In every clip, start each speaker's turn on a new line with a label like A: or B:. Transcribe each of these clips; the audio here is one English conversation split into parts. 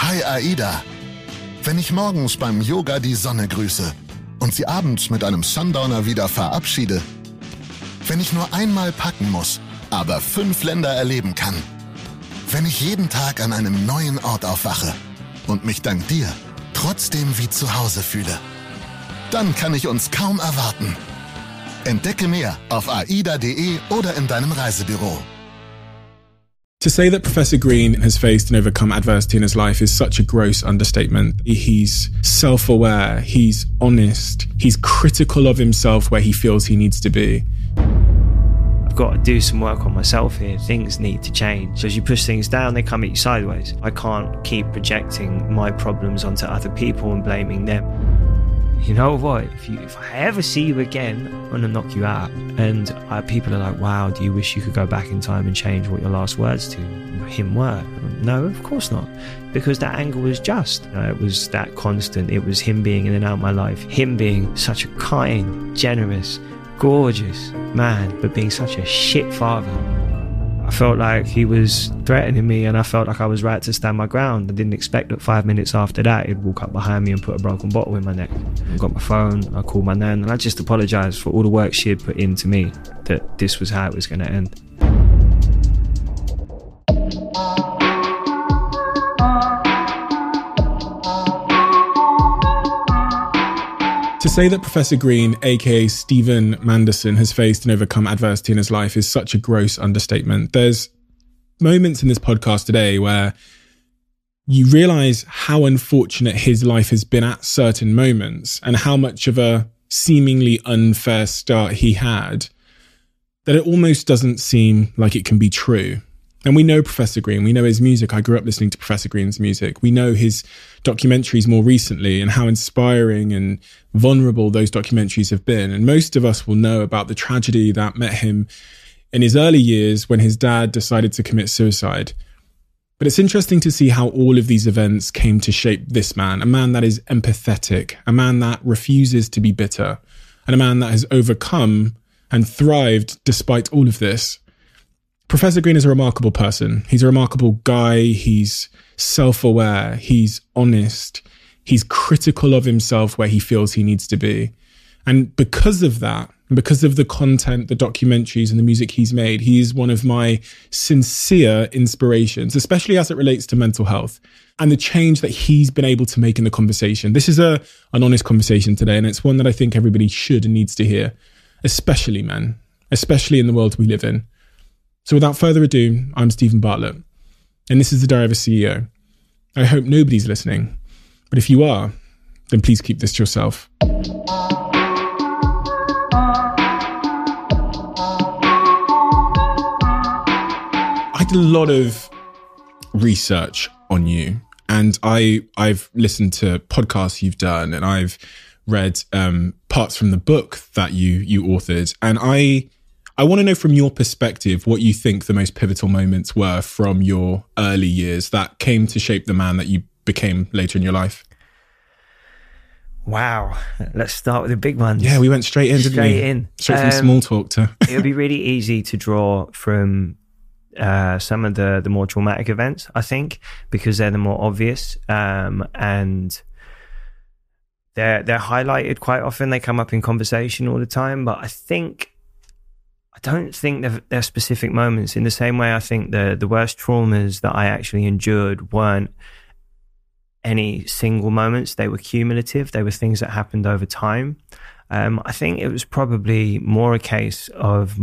A: Hi Aida. Wenn ich morgens beim Yoga die Sonne grüße und sie abends mit einem Sundowner wieder verabschiede. Wenn ich nur einmal packen muss, aber 5 Länder erleben kann. Wenn ich jeden Tag an einem neuen Ort aufwache und mich dank dir trotzdem wie zu Hause fühle. Dann kann ich uns kaum erwarten. Entdecke mehr auf aida.de oder in deinem Reisebüro.
B: To say that Professor Green has faced and overcome adversity in his life is such a gross understatement. He's self-aware, he's honest, he's critical of himself where he feels he needs to be.
C: I've got to do some work on myself here. Things need to change. As you push things down, they come at you sideways. I can't keep projecting my problems onto other people and blaming them. You know what? If I ever see you again, I'm going to knock you out. And people are like, wow, do you wish you could go back in time and change what your last words to him were? No, of course not. Because that anger was just. It was that constant. It was him being in and out of my life. Him being such a kind, generous, gorgeous man, but being such a shit father. I felt like he was threatening me, and I felt like I was right to stand my ground. I didn't expect that 5 minutes after that he'd walk up behind me and put a broken bottle in my neck. I got my phone, I called my nan, and I just apologised for all the work she had put into me, that this was how it was going to end.
B: To say that Professor Green, aka Stephen Manderson, has faced and overcome adversity in his life is such a gross understatement. There's moments in this podcast today where you realise how unfortunate his life has been at certain moments and how much of a seemingly unfair start he had, that it almost doesn't seem like it can be true. And we know Professor Green, we know his music. I grew up listening to Professor Green's music. We know his documentaries more recently and how inspiring and vulnerable those documentaries have been. And most of us will know about the tragedy that met him in his early years when his dad decided to commit suicide. But it's interesting to see how all of these events came to shape this man, a man that is empathetic, a man that refuses to be bitter, and a man that has overcome and thrived despite all of this. Professor Green is a remarkable person. He's a remarkable guy. He's self-aware. He's honest. He's critical of himself where he feels he needs to be. And because of that, and because of the content, the documentaries and the music he's made, he is one of my sincere inspirations, especially as it relates to mental health and the change that he's been able to make in the conversation. This is an honest conversation today, and it's one that I think everybody should and needs to hear, especially men, especially in the world we live in. So without further ado, I'm Stephen Bartlett, and this is the Diary of a CEO. I hope nobody's listening, but if you are, then please keep this to yourself. I did a lot of research on you, and I've listened to podcasts you've done, and I've read parts from the book that you authored, and I want to know from your perspective what you think the most pivotal moments were from your early years that came to shape the man that you became later in your life.
C: Wow. Let's start with the big ones.
B: Yeah, we went straight in, didn't we? Straight from small talk to...
C: It would be really easy to draw from some of the more traumatic events, I think, because they're the more obvious, and they're highlighted quite often. They come up in conversation all the time, but I don't think they're specific moments. In the same way, I think the worst traumas that I actually endured weren't any single moments. They were cumulative. They were things that happened over time. I think it was probably more a case of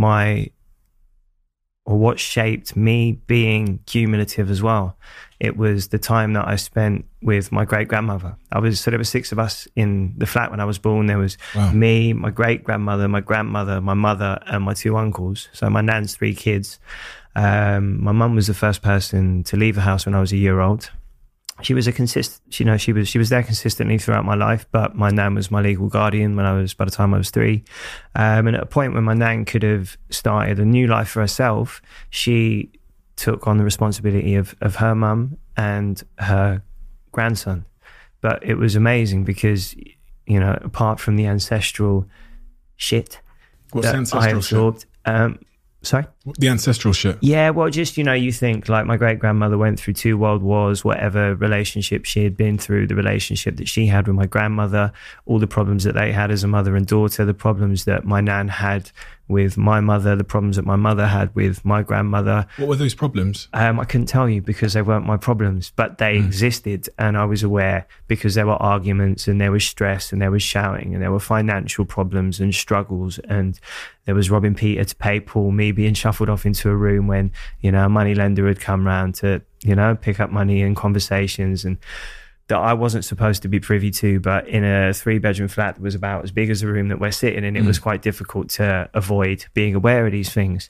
C: what shaped me being cumulative as well. It was the time that I spent with my great-grandmother. There were 6 of us in the flat when I was born. There was me, my great-grandmother, my grandmother, my mother, and my 2 uncles. So my nan's 3 kids. My mum was the first person to leave the house when I was a year old. She was she was there consistently throughout my life, but my nan was my legal guardian by the time I was 3. And at a point when my nan could have started a new life for herself, she took on the responsibility of her mum and her grandson. But it was amazing because, apart from the ancestral shit
B: What's
C: that
B: ancestral
C: I absorbed, Sorry?
B: The ancestral shit.
C: Yeah, well, just, you think like my great-grandmother went through 2 world wars, whatever relationship she had been through, the relationship that she had with my grandmother, all the problems that they had as a mother and daughter, the problems that my nan had with my mother, the problems that my mother had with my grandmother.
B: What were those problems?
C: I couldn't tell you because they weren't my problems, but they existed, and I was aware because there were arguments and there was stress and there was shouting and there were financial problems and struggles, and there was robbing Peter to pay Paul, me being shuffled off into a room when, a moneylender had come round to, pick up money and conversations and that I wasn't supposed to be privy to, but in a 3-bedroom flat that was about as big as the room that we're sitting in, it was quite difficult to avoid being aware of these things.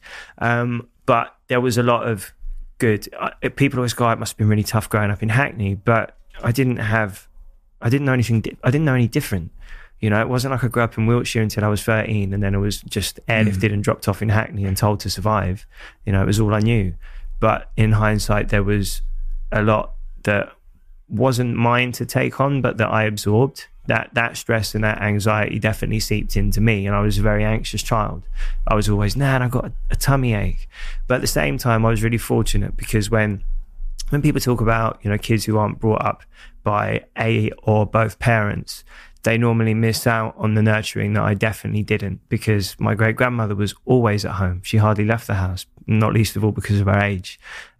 C: But there was a lot of good. People always go, it must have been really tough growing up in Hackney, but I didn't know anything. I didn't know any different. It wasn't like I grew up in Wiltshire until I was 13 and then I was just airlifted and dropped off in Hackney and told to survive. It was all I knew. But in hindsight, there was a lot that wasn't mine to take on, but that I absorbed. That stress and that anxiety definitely seeped into me, and I was a very anxious child. I was always, I got a tummy ache. But at the same time, I was really fortunate because when people talk about, kids who aren't brought up by a or both parents, they normally miss out on the nurturing that I definitely didn't, because my great-grandmother was always at home. She hardly left the house, not least of all because of her age.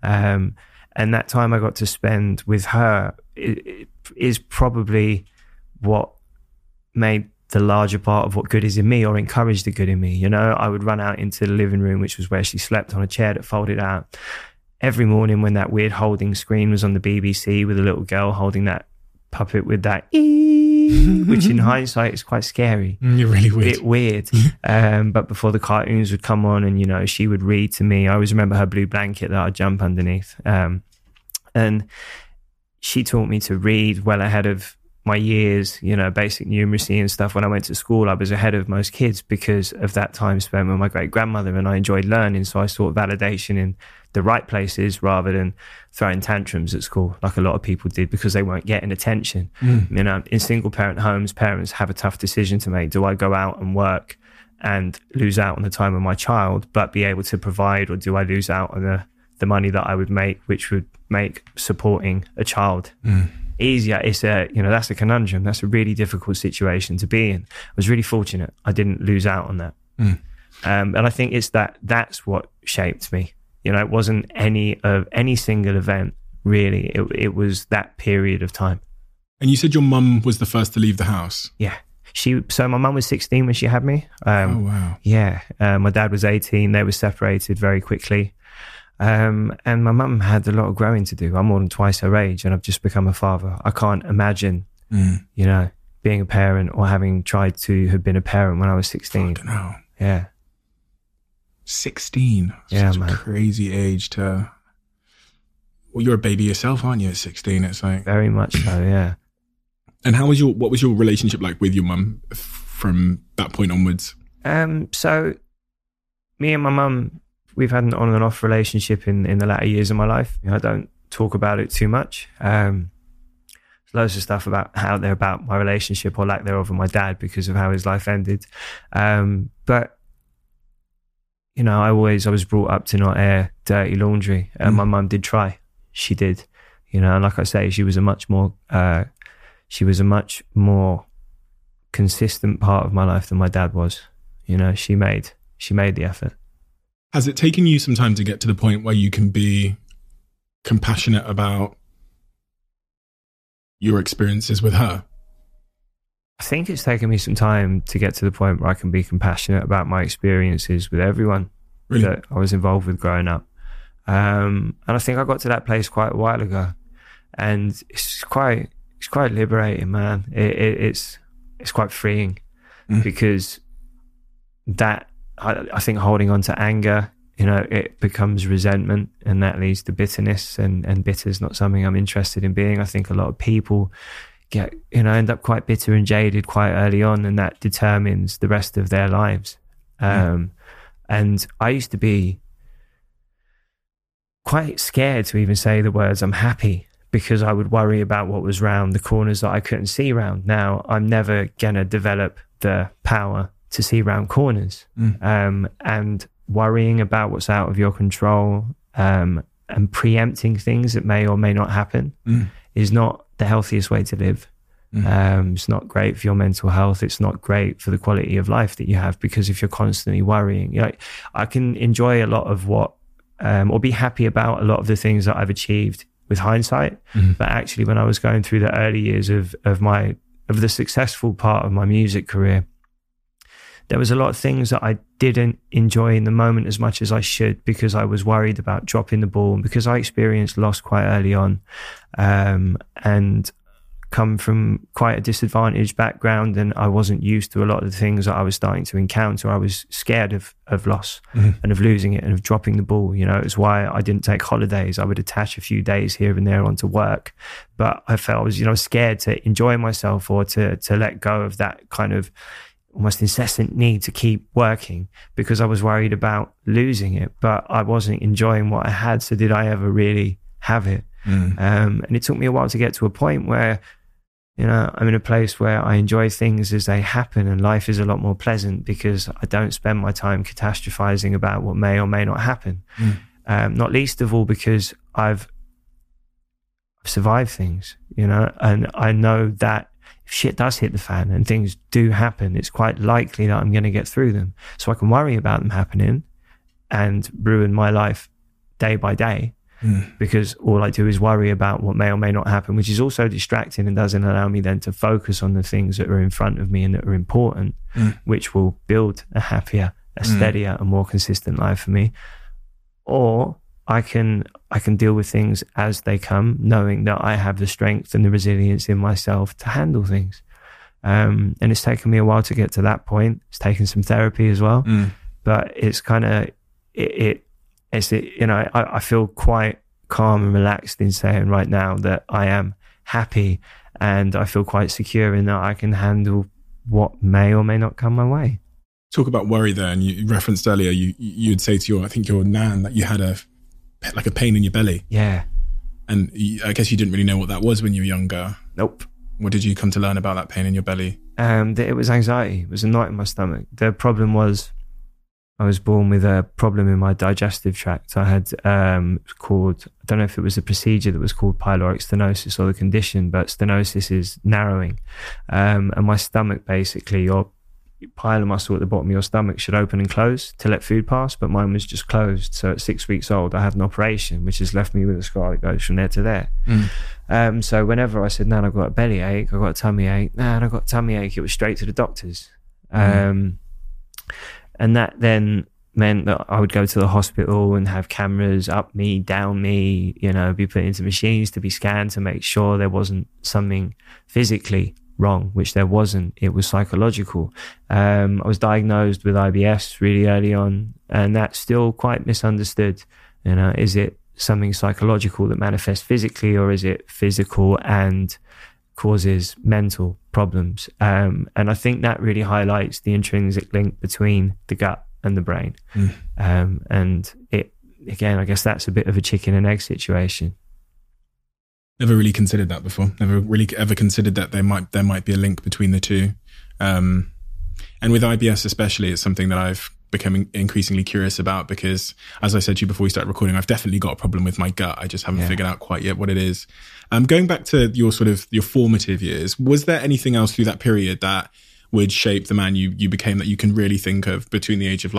C: And that time I got to spend with her is probably what made the larger part of what good is in me, or encouraged the good in me. I would run out into the living room, which was where she slept, on a chair that folded out. Every morning when that weird holding screen was on the BBC with a little girl holding that puppet with that which in hindsight is quite scary.
B: You're really weird.
C: Bit weird. But before the cartoons would come on and, she would read to me. I always remember her blue blanket that I'd jump underneath. And she taught me to read well ahead of my years, basic numeracy and stuff. When I went to school, I was ahead of most kids because of that time spent with my great-grandmother, and I enjoyed learning. So I sought validation in the right places rather than throwing tantrums at school like a lot of people did because they weren't getting attention. In single parent homes, parents have a tough decision to make. Do I go out and work and lose out on the time of my child but be able to provide, or do I lose out on the money that I would make, which would make supporting a child easier? It's that's a conundrum. That's a really difficult situation to be in. I was really fortunate I didn't lose out on that. And I think it's that's what shaped me. It wasn't any single event really. It was that period of time.
B: And you said your mum was the first to leave the house.
C: Yeah. So my mum was 16 when she had me.
B: Oh wow.
C: Yeah. My dad was 18. They were separated very quickly. And my mum had a lot of growing to do. I'm more than twice her age and I've just become a father. I can't imagine, being a parent or having tried to have been a parent when I was 16.
B: Fucking hell.
C: Yeah.
B: 16.
C: Yeah,
B: such
C: man.
B: a crazy age to... Well, you're a baby yourself, aren't you, at 16? It's like...
C: Very much so, yeah.
B: And what was your relationship like with your mum from that point onwards?
C: So me and my mum, we've had an on and off relationship in the latter years of my life. I don't talk about it too much. There's loads of stuff about my relationship or lack thereof with my dad because of how his life ended. But I was brought up to not air dirty laundry, and my mum did try. She did, and like I say, she was a much more consistent part of my life than my dad was. She made the effort.
B: Has it taken you some time to get to the point where you can be compassionate about your experiences with her?
C: I think it's taken me some time to get to the point where I can be compassionate about my experiences with everyone that I was involved with growing up. And I think I got to that place quite a while ago, and it's quite liberating, man. It's quite freeing because that I think holding on to anger, it becomes resentment, and that leads to bitterness, and bitter is not something I'm interested in being. I think a lot of people end up quite bitter and jaded quite early on, and that determines the rest of their lives. And I used to be quite scared to even say the words I'm happy, because I would worry about what was round the corners that I couldn't see round. Now I'm never gonna develop the power to see round corners. And worrying about what's out of your control, and preempting things that may or may not happen is not the healthiest way to live. It's not great for your mental health. It's not great for the quality of life that you have, because if you're constantly worrying, I can enjoy a lot of what, or be happy about a lot of the things that I've achieved with hindsight. But actually, when I was going through the early years of the successful part of my music career, there was a lot of things that I didn't enjoy in the moment as much as I should, because I was worried about dropping the ball, and because I experienced loss quite early on, and come from quite a disadvantaged background, and I wasn't used to a lot of the things that I was starting to encounter. I was scared of loss and of losing it and of dropping the ball. It's why I didn't take holidays. I would attach a few days here and there onto work, but I felt I was, scared to enjoy myself, or to let go of that kind of almost incessant need to keep working, because I was worried about losing it, but I wasn't enjoying what I had. So did I ever really have it? And it took me a while to get to a point where, I'm in a place where I enjoy things as they happen, and life is a lot more pleasant because I don't spend my time catastrophizing about what may or may not happen. Not least of all because I've survived things, and I know that if shit does hit the fan and things do happen, it's quite likely that I'm going to get through them. So I can worry about them happening and ruin my life day by day, because all I do is worry about what may or may not happen, which is also distracting and doesn't allow me then to focus on the things that are in front of me and that are important, which will build a happier, a steadier, a more consistent life for me. Or I can deal with things as they come, knowing that I have the strength and the resilience in myself to handle things. And it's taken me a while to get to that point. It's taken some therapy as well, but it's kind of, I feel quite calm and relaxed in saying right now that I am happy, and I feel quite secure in that I can handle what may or may not come my way.
B: Talk about worry there, and you referenced earlier, you'd say to your nan that you had a pain in your belly.
C: Yeah.
B: And I guess you didn't really know what that was when you were younger.
C: Nope.
B: What did you come to learn about that pain in your belly?
C: It was anxiety. It was a knot in my stomach. The problem was I was born with a problem in my digestive tract. I had called, I don't know if it was a procedure that was called pyloric stenosis or the condition, but stenosis is narrowing. And my stomach, basically, your pile muscle at the bottom of your stomach should open and close to let food pass, but mine was just closed. So at 6 weeks old, I had an operation, which has left me with a scar that goes from there to there. So whenever I said, Nan, I've got a belly ache, I've got a tummy ache, Nan, I've got a tummy ache, it was straight to the doctors. And that then meant that I would go to the hospital and have cameras up me, down me, be put into machines to be scanned to make sure there wasn't something physically wrong, which there wasn't. It was psychological. I was diagnosed with IBS really early on, and that's still quite misunderstood. Is it something psychological that manifests physically, or is it physical and causes mental problems? And I think that really highlights the intrinsic link between the gut and the brain. And it, again, I guess that's a bit of a chicken and egg situation.
B: Never really considered that before. Never really ever considered that there might be a link between the two. And with IBS especially, it's something that I've become increasingly curious about, because as I said to you before we started recording, I've definitely got a problem with my gut. I just haven't figured out quite yet what it is. Going back to your formative years, was there anything else through that period that would shape the man you became, that you can really think of between the age of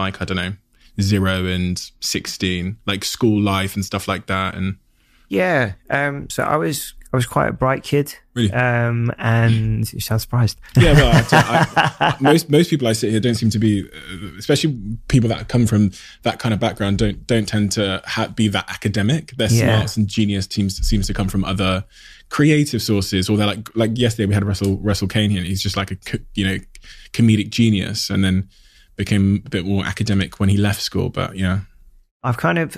B: 0 and 16, like school life and stuff like that? And
C: yeah, so I was quite a bright kid.
B: Really?
C: And you sound surprised.
B: Yeah, well, most people I sit here don't seem to be, especially people that come from that kind of background, don't tend to be that academic. Their smarts and genius seems to come from other creative sources, or they're like yesterday we had Russell Kane here, and he's just like a comedic genius, and then became a bit more academic when he left school. But
C: I've kind of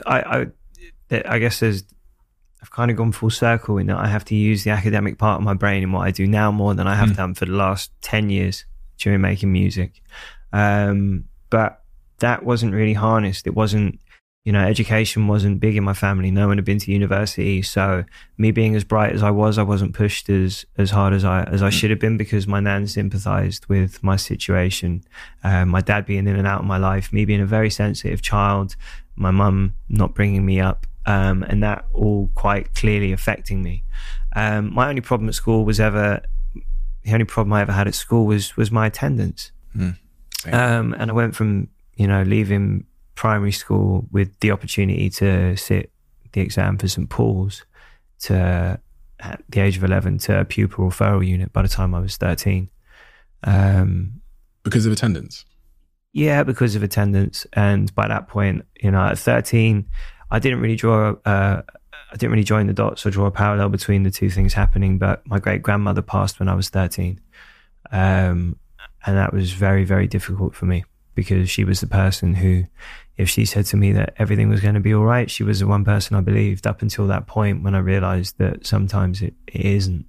C: I guess I've kind of gone full circle in that I have to use the academic part of my brain in what I do now more than I have done for the last 10 years during making music. But that wasn't really harnessed. It wasn't, education wasn't big in my family. No one had been to university. So me being as bright as I wasn't pushed as hard as I should have been, because my nan sympathized with my situation. My dad being in and out of my life, me being a very sensitive child, my mum not bringing me up, and that all quite clearly affecting me. My only problem at school the only problem I ever had at school was my attendance. And I went from, leaving primary school with the opportunity to sit the exam for St. Paul's to, at the age of 11, to a pupil referral unit by the time I was 13.
B: Because of attendance?
C: Yeah, because of attendance. And by that point, at 13, I didn't really join the dots or draw a parallel between the two things happening, but my great-grandmother passed when I was 13. And that was very, very difficult for me, because she was the person who, if she said to me that everything was going to be all right, she was the one person I believed up until that point when I realized that sometimes it isn't.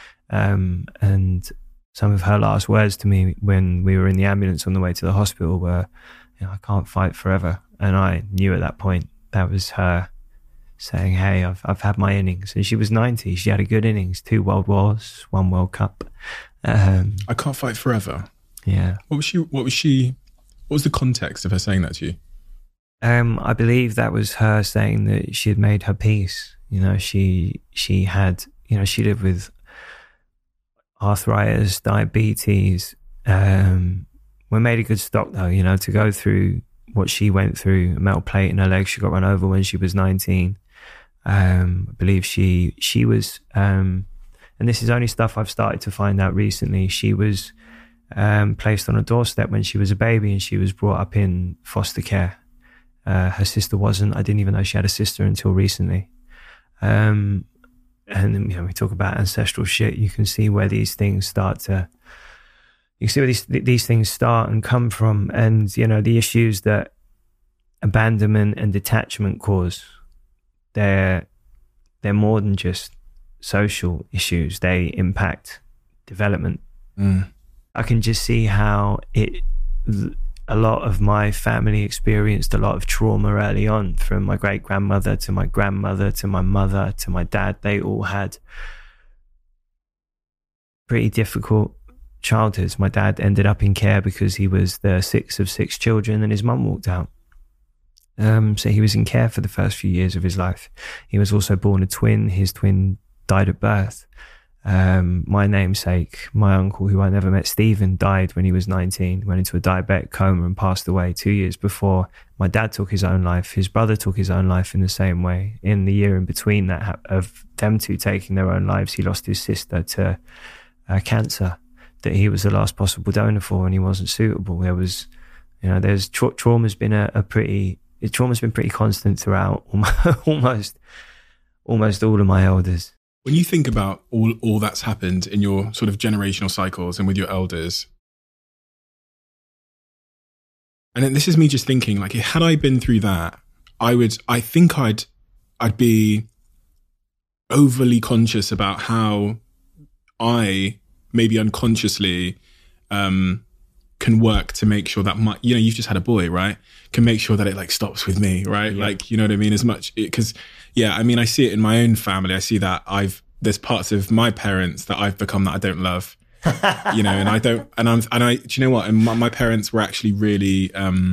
C: And some of her last words to me when we were in the ambulance on the way to the hospital were, I can't fight forever. And I knew at that point that was her saying, hey, I've had my innings. And she was 90. She had a good innings, 2 World Wars, 1 World Cup.
B: I can't fight forever.
C: Yeah.
B: What was the context of her saying that to you?
C: I believe that was her saying that she had made her peace. She had, she lived with arthritis, diabetes. We made a good stock though, to go through what she went through, a metal plate in her leg. She got run over when she was 19. I believe she was, and this is only stuff I've started to find out recently. She was placed on a doorstep when she was a baby, and she was brought up in foster care. Her sister wasn't. I didn't even know she had a sister until recently. And we talk about ancestral shit. You can see where these things start and come from, and the issues that abandonment and detachment cause. They're more than just social issues. They impact development. I can just see how a lot of my family experienced a lot of trauma early on, from my great-grandmother to my grandmother to my mother to my dad. They all had pretty difficult childhoods. My dad ended up in care because he was the 6th of 6 children and his mum walked out. So he was in care for the first few years of his life. He was also born a twin. His twin died at birth. My namesake, my uncle, who I never met, Stephen, died when he was 19, went into a diabetic coma and passed away 2 years before my dad took his own life. His brother took his own life in the same way. In the year in between that, of them two taking their own lives, he lost his sister to cancer that he was the last possible donor for, and he wasn't suitable. There was, trauma's been trauma's been pretty constant throughout almost all of my elders.
B: When you think about all that's happened in your sort of generational cycles and with your elders, and then this is me just thinking, like, had I been through that, I think I'd be overly conscious about how I maybe unconsciously can work to make sure that you've just had a boy, right? Can make sure that it like stops with me, right? Yeah. Like, you know what I mean? As much, because I see it in my own family. I see that there's parts of my parents that I've become that I don't love, and I don't, do you know what? And my parents were actually really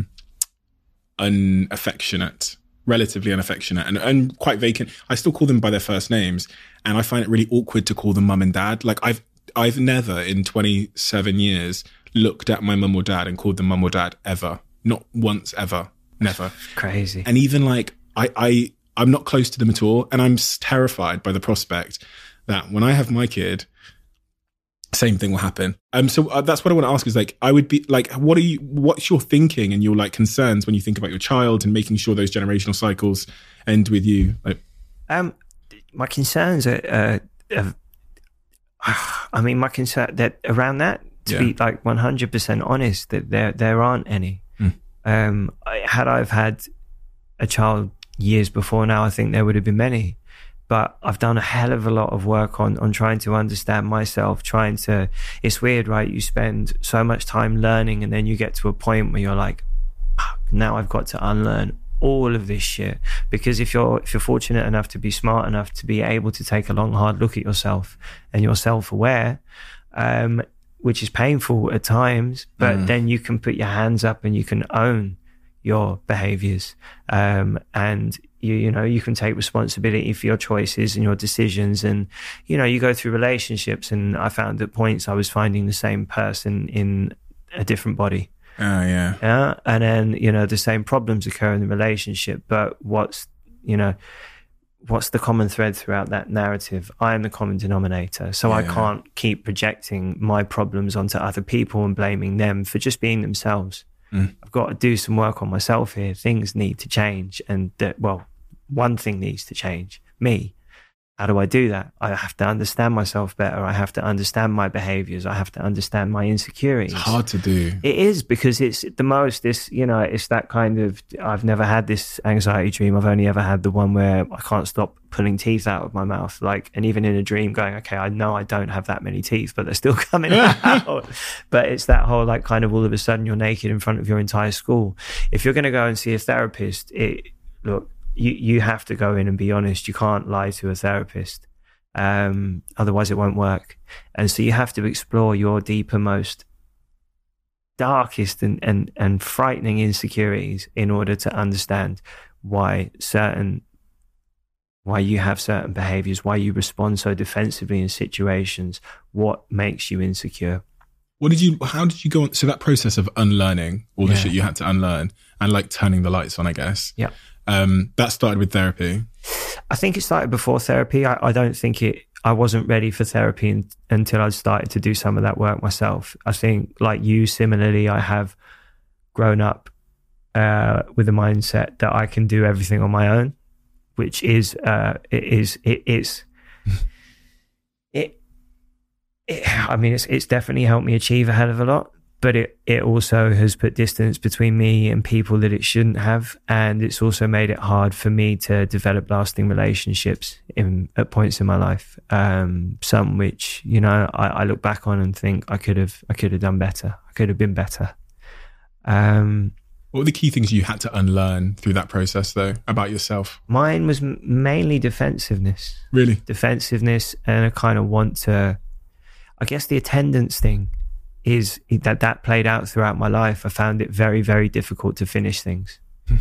B: unaffectionate, relatively unaffectionate, and quite vacant. I still call them by their first names, and I find it really awkward to call them mum and dad. Like I've never in 27 years looked at my mum or dad and called them mum or dad ever. Not once ever. Never.
C: Crazy.
B: And even like I'm not close to them at all, and I'm terrified by the prospect that when I have my kid, same thing will happen. So that's what I want to ask is like, I would be like, what's your thinking and your like concerns when you think about your child and making sure those generational cycles end with you? Like,
C: my concerns are my concern that around that, to be like 100% honest, that there aren't any. Had I've had a child years before now, I think there would have been many. But I've done a hell of a lot of work on trying to understand myself, it's weird, right? You spend so much time learning and then you get to a point where you're like, now I've got to unlearn all of this shit. Because if you're fortunate enough to be smart enough to be able to take a long, hard look at yourself and you're self-aware, which is painful at times, but then you can put your hands up and you can own your behaviors, and you can take responsibility for your choices and your decisions. And you go through relationships, and I found at points I was finding the same person in a different body.
B: Oh yeah.
C: And then the same problems occur in the relationship, but what's the common thread throughout that narrative? I am the common denominator. So I can't keep projecting my problems onto other people and blaming them for just being themselves. I've got to do some work on myself here. Things need to change. And one thing needs to change, me. How do I do that? I have to understand myself better. I have to understand my behaviors. I have to understand my insecurities.
B: It's hard to do.
C: It is, because it's that kind of, I've never had this anxiety dream. I've only ever had the one where I can't stop pulling teeth out of my mouth. And even in a dream going, okay, I know I don't have that many teeth, but they're still coming out. But it's that whole kind of all of a sudden you're naked in front of your entire school. If you're going to go and see a therapist, look, you have to go in and be honest. You can't lie to a therapist. Otherwise it won't work. And so you have to explore your deeper, most darkest and frightening insecurities in order to understand why you have certain behaviors, why you respond so defensively in situations, what makes you insecure.
B: How did you go on? So that process of unlearning all the shit you had to unlearn and turning the lights on, I guess.
C: Yeah.
B: That started with therapy.
C: I think it started before therapy. I don't think I wasn't ready for therapy until I started to do some of that work myself. I think, like you, similarly, I have grown up with a mindset that I can do everything on my own, which is it's definitely helped me achieve a hell of a lot. But it also has put distance between me and people that it shouldn't have. And it's also made it hard for me to develop lasting relationships at points in my life. Some which, I look back on and think I could have done better. I could have been better. What
B: were the key things you had to unlearn through that process, though, about yourself?
C: Mine was mainly defensiveness.
B: Really?
C: Defensiveness and a kind of want to, I guess the attendance thing. Is that played out throughout my life. I found it very, very difficult to finish things.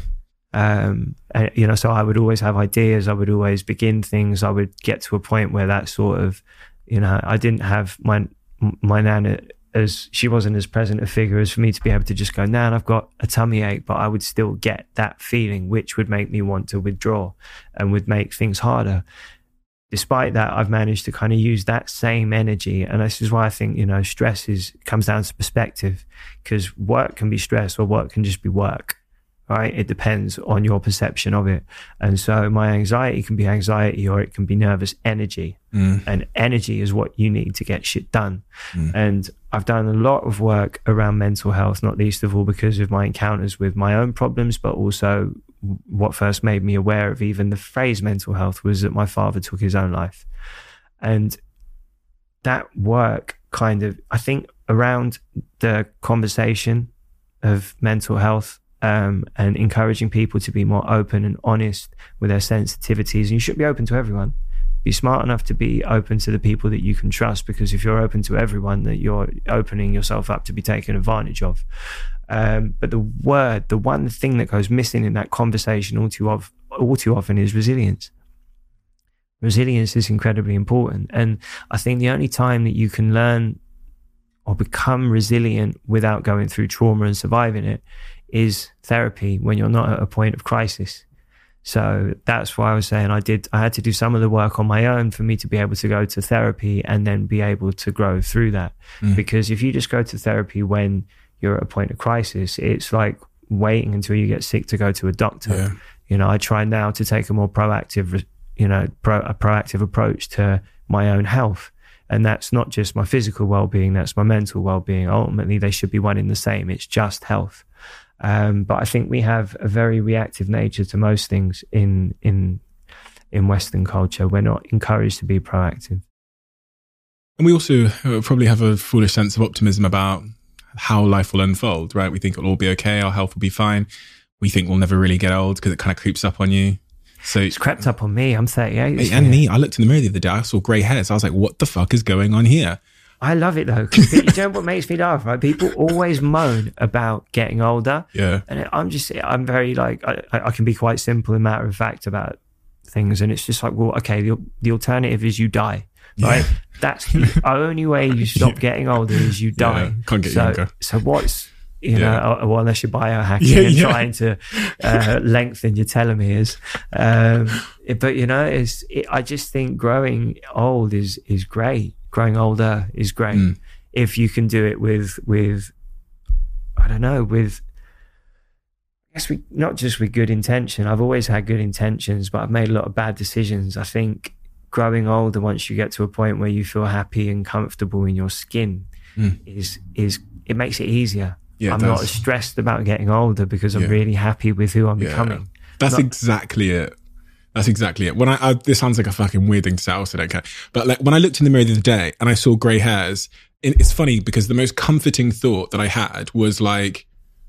C: So I would always have ideas. I would always begin things. I would get to a point where that sort of, I didn't have my nan as she wasn't as present a figure as for me to be able to just go, Nan, I've got a tummy ache, but I would still get that feeling, which would make me want to withdraw and would make things harder. Despite that, I've managed to kind of use that same energy. And this is why I think, stress comes down to perspective, because work can be stress or work can just be work, right? It depends on your perception of it. And so my anxiety can be anxiety or it can be nervous energy. And energy is what you need to get shit done. And I've done a lot of work around mental health, not least of all because of my encounters with my own problems, but also what first made me aware of even the phrase mental health was that my father took his own life. And that work kind of, I think, around the conversation of mental health and encouraging people to be more open and honest with their sensitivities. And you should be open to everyone. Be smart enough to be open to the people that you can trust, because if you're open to everyone, that you're opening yourself up to be taken advantage of. But the one thing that goes missing in that conversation all too often is resilience. Resilience is incredibly important. And I think the only time that you can learn or become resilient without going through trauma and surviving it is therapy, when you're not at a point of crisis. So that's why I was saying I had to do some of the work on my own for me to be able to go to therapy and then be able to grow through that. Because if you just go to therapy when you're at a point of crisis, it's like waiting until you get sick to go to a doctor. I try now to take a more proactive, proactive approach to my own health. And that's not just my physical well-being, that's my mental well-being. Ultimately, they should be one in the same. It's just health. But I think we have a very reactive nature to most things in Western culture. We're not encouraged to be proactive.
B: And we also probably have a foolish sense of optimism about how life will unfold, right? We think it'll all be okay, our health will be fine. we think we'll never really get old because it kind of creeps up on you. So
C: it's crept up on me. I'm 38.
B: And me, I looked in the mirror the other day, I saw grey hairs. I was like, what the fuck is going on here?
C: I love it though. Because you know what makes me laugh, right? People always moan about getting older.
B: Yeah.
C: And I'm very like, I can be quite simple and matter of fact about things. And it's just like, well, okay, the alternative is you die, right? Yeah. That's the only way you stop getting older is you die.
B: Yeah, can't get younger.
C: So what's, you know, well, unless you're biohacking and trying to lengthen your telomeres. But, you know, I just think growing old is great. Growing older is great. If you can do it with I don't know, not just with good intention. I've always had good intentions, but I've made a lot of bad decisions. I think growing older, once you get to a point where you feel happy and comfortable in your skin, is it makes it easier. Yeah, I'm not as stressed about getting older because I'm really happy with who I'm becoming.
B: That's exactly it. That's exactly it. When this sounds like a fucking weird thing to say, I also don't care. But like when I looked in the mirror the other day and I saw grey hairs, it's funny because the most comforting thought that I had was like,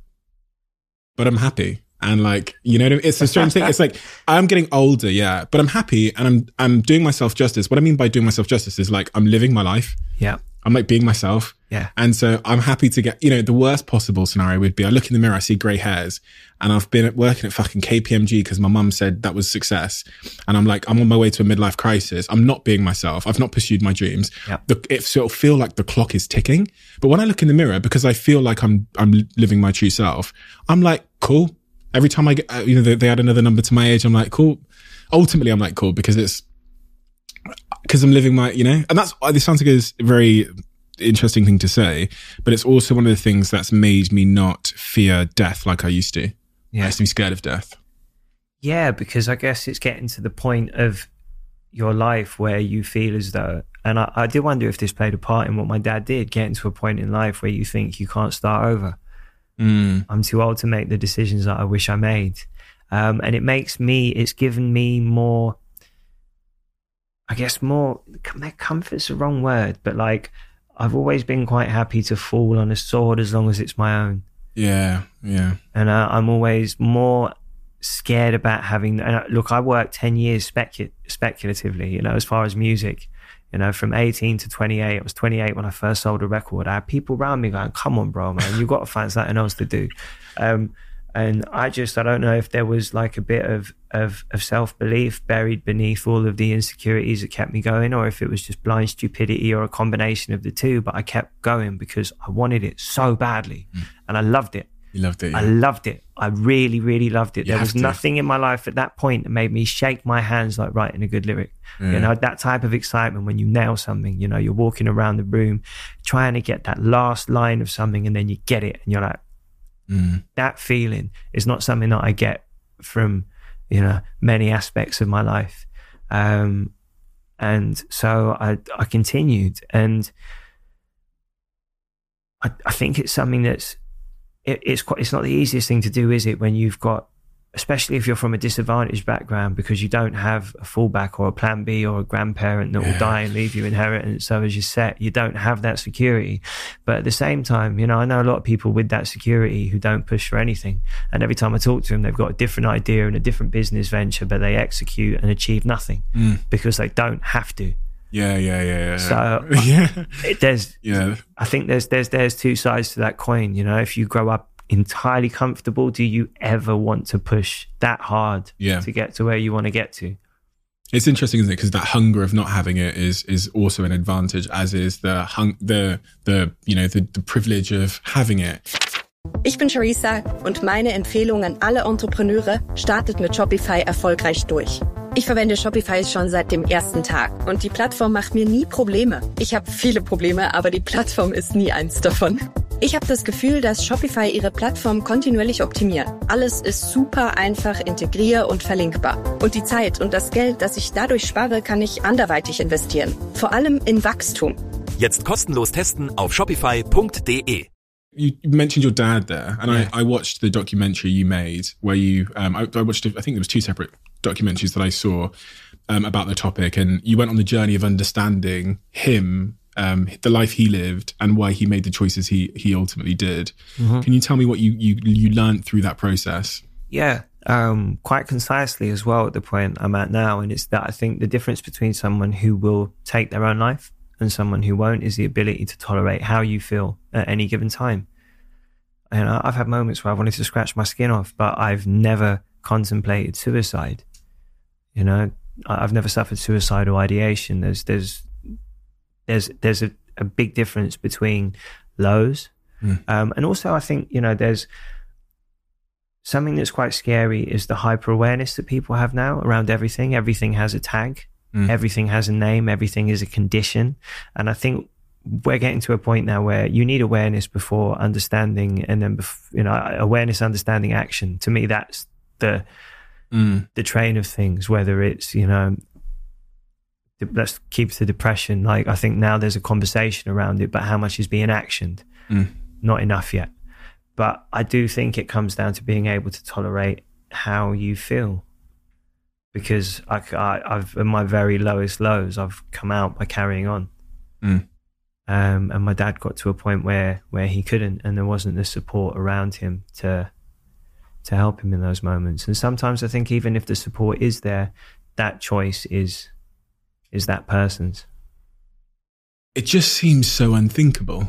B: but I'm happy. And like, you know, it's a strange thing. It's like, I'm getting older, yeah, but I'm happy and I'm doing myself justice. What I mean by doing myself justice is like, I'm living my life.
C: Yeah.
B: I'm like being myself.
C: Yeah.
B: And so I'm happy to get, you know, the worst possible scenario would be I look in the mirror, I see grey hairs and I've been working at fucking KPMG because my mum said that was success. And I'm like, I'm on my way to a midlife crisis. I'm not being myself. I've not pursued my dreams.
C: Yeah.
B: It'll feel like the clock is ticking. But when I look in the mirror, because I feel like I'm living my true self, I'm like, cool. Every time I get, you know, they add another number to my age, I'm like, cool. Ultimately, I'm like, cool because I'm living my, you know, and this sounds like a very interesting thing to say, but it's also one of the things that's made me not fear death like I used to. Yeah. I used to be scared of death.
C: Yeah, because I guess it's getting to the point of your life where you feel as though, and I do wonder if this played a part in what my dad did, getting to a point in life where you think you can't start over. I'm too old to make the decisions that I wish I made. And it's given me more, I guess comfort's the wrong word, but like I've always been quite happy to fall on a sword as long as it's my own.
B: Yeah, yeah.
C: And I'm always more scared about having, look, I worked 10 years speculatively, you know, as far as music, you know, from 18 to 28. I was 28 when I first sold a record. I had people around me going, come on, bro, man, you've got to find something else to do. And I don't know if there was like a bit of self-belief buried beneath all of the insecurities that kept me going, or if it was just blind stupidity or a combination of the two, but I kept going because I wanted it so badly and I loved it.
B: You loved it, yeah.
C: I loved it. I really, really loved it. There was nothing in my life at that point that made me shake my hands like writing a good lyric. You know, that type of excitement when you nail something, you know, you're walking around the room trying to get that last line of something and then you get it and you're like, that feeling is not something that I get from, you know, many aspects of my life. And so I continued, and I think it's something that's, it's not the easiest thing to do, is it, when you've got, especially if you're from a disadvantaged background, because you don't have a fallback or a plan B or a grandparent that will die and leave you inheritance. So as you said, you don't have that security. But at the same time, you know, I know a lot of people with that security who don't push for anything. And every time I talk to them, they've got a different idea and a different business venture, but they execute and achieve nothing because they don't have to.
B: Yeah.
C: So I think there's two sides to that coin. You know, if you grow up entirely comfortable, do you ever want to push that hard to get to where you want to get to?
B: It's interesting, isn't it? Because that hunger of not having it is also an advantage, as is the privilege of having it.
D: Ich bin Charissa und meine Empfehlung an alle Entrepreneure: startet mit Shopify erfolgreich durch. Ich verwende Shopify schon seit dem ersten Tag und die Plattform macht mir nie Probleme. Ich habe viele Probleme, aber die Plattform ist nie eins davon. Ich habe das Gefühl, dass Shopify ihre Plattform kontinuierlich optimiert. Alles ist super einfach integrier- und verlinkbar. Und die Zeit und das Geld, das ich dadurch spare, kann ich anderweitig investieren. Vor allem in Wachstum.
E: Jetzt kostenlos testen auf shopify.de.
B: You mentioned your dad there, and I watched the documentary you made where you, I watched, I think there was 2 separate documentaries that I saw about the topic, and you went on the journey of understanding him, the life he lived, and why he made the choices he ultimately did. Can you tell me what you learned through that process?
C: Yeah, quite concisely as well at the point I'm at now. And it's that I think the difference between someone who will take their own life and someone who won't is the ability to tolerate how you feel at any given time. And I've had moments where I wanted to scratch my skin off, but I've never contemplated suicide. You know, I've never suffered suicidal ideation. There's a big difference between lows. And also I think, you know, there's something that's quite scary is the hyper awareness that people have now around everything. Everything has a tag. Everything has a name. Everything is a condition. And I think we're getting to a point now where you need awareness before understanding, and then, you know, awareness, understanding, action. To me, that's the train of things, whether it's, you know, let's keep to depression. Like, I think now there's a conversation around it, but how much is being actioned? Not enough yet. But I do think it comes down to being able to tolerate how you feel. Because I've in my very lowest lows, I've come out by carrying on. And my dad got to a point where he couldn't, and there wasn't the support around him to help him in those moments. And sometimes I think even if the support is there, that choice is that person's.
B: It just seems so unthinkable.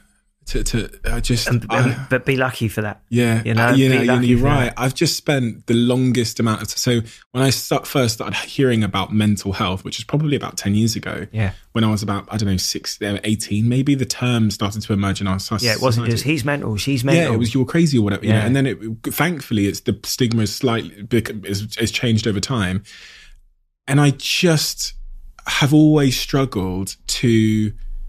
C: But be lucky for that.
B: Yeah, you're right. I've just spent the longest amount of so when I first started hearing about mental health, which is probably about 10 years ago.
C: Yeah,
B: when I was about 18, maybe the term started to emerge in our society.
C: Yeah, it wasn't just he's mental, she's mental.
B: Yeah, it was you're crazy or whatever. Yeah, and then thankfully, it's the stigma is slightly is changed over time, and I just have always struggled to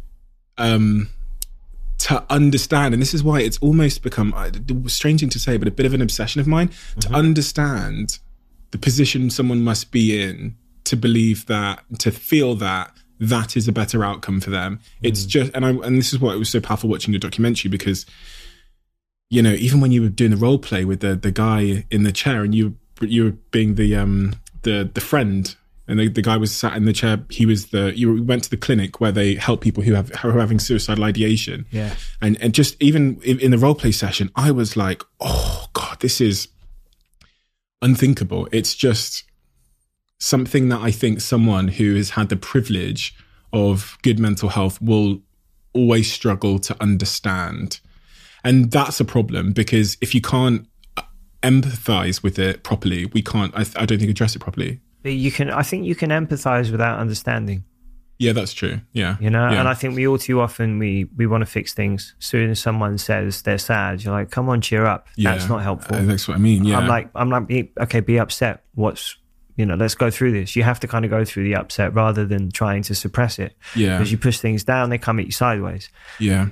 B: understand, and this is why it's almost become, strange thing to say, but a bit of an obsession of mine, to understand the position someone must be in to believe that, to feel that is a better outcome for them. It's just, and this is why it was so powerful watching the documentary, because, you know, even when you were doing the role play with the guy in the chair, and you were being the friend, and the guy was sat in the chair. He was you went to the clinic where they help people who are having suicidal ideation.
C: Yeah.
B: And just even in the role play session, I was like, oh God, this is unthinkable. It's just something that I think someone who has had the privilege of good mental health will always struggle to understand. And that's a problem, because if you can't empathize with it properly, we can't, I don't think, address it properly.
C: I think you can empathize without understanding.
B: Yeah, that's true. Yeah.
C: You know,
B: yeah.
C: And I think we all too often, we want to fix things. As soon as someone says they're sad, you're like, come on, cheer up. Yeah. That's not helpful.
B: That's what I mean. Yeah.
C: I'm like, be upset. Let's go through this. You have to kind of go through the upset rather than trying to suppress it.
B: Yeah.
C: Because you push things down, they come at you sideways.
B: Yeah.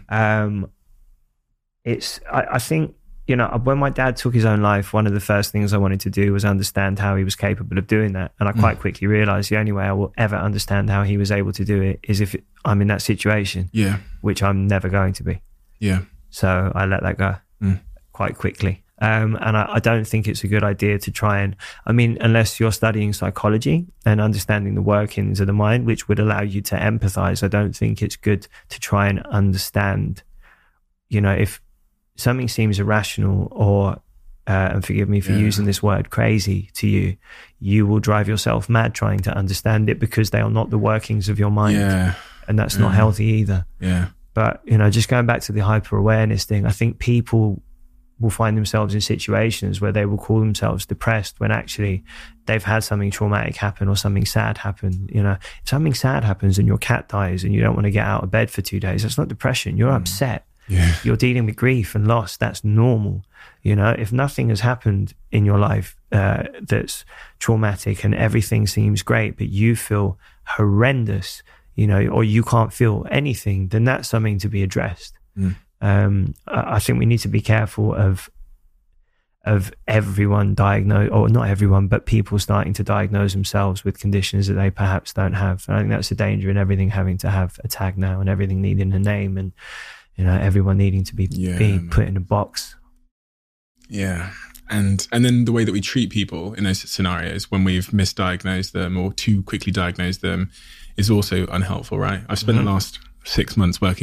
C: I think, you know, when my dad took his own life, one of the first things I wanted to do was understand how he was capable of doing that. And I quite quickly realized the only way I will ever understand how he was able to do it is if I'm in that situation, which I'm never going to be.
B: Yeah.
C: So I let that go quite quickly. And I don't think it's a good idea to try and, unless you're studying psychology and understanding the workings of the mind, which would allow you to empathize, I don't think it's good to try and understand, you know, if something seems irrational or, and forgive me for using this word, crazy to you, you will drive yourself mad trying to understand it, because they are not the workings of your mind. Yeah. And that's not healthy either.
B: Yeah.
C: But, you know, just going back to the hyper-awareness thing, I think people will find themselves in situations where they will call themselves depressed when actually they've had something traumatic happen or something sad happen. You know, if something sad happens and your cat dies and you don't want to get out of bed for 2 days, that's not depression. You're upset.
B: Yeah.
C: You're dealing with grief and loss. That's normal. You know, if nothing has happened in your life that's traumatic and everything seems great, but you feel horrendous, you know, or you can't feel anything, then that's something to be addressed. I think we need to be careful of everyone diagnosed, or not everyone, but people starting to diagnose themselves with conditions that they perhaps don't have. And I think that's a danger in everything having to have a tag now, and everything needing a name, and, you know, everyone needing to be put in a box.
B: Yeah. And then the way that we treat people in those scenarios when we've misdiagnosed them or too quickly diagnosed them is also unhelpful, right? I've spent the last 6 months working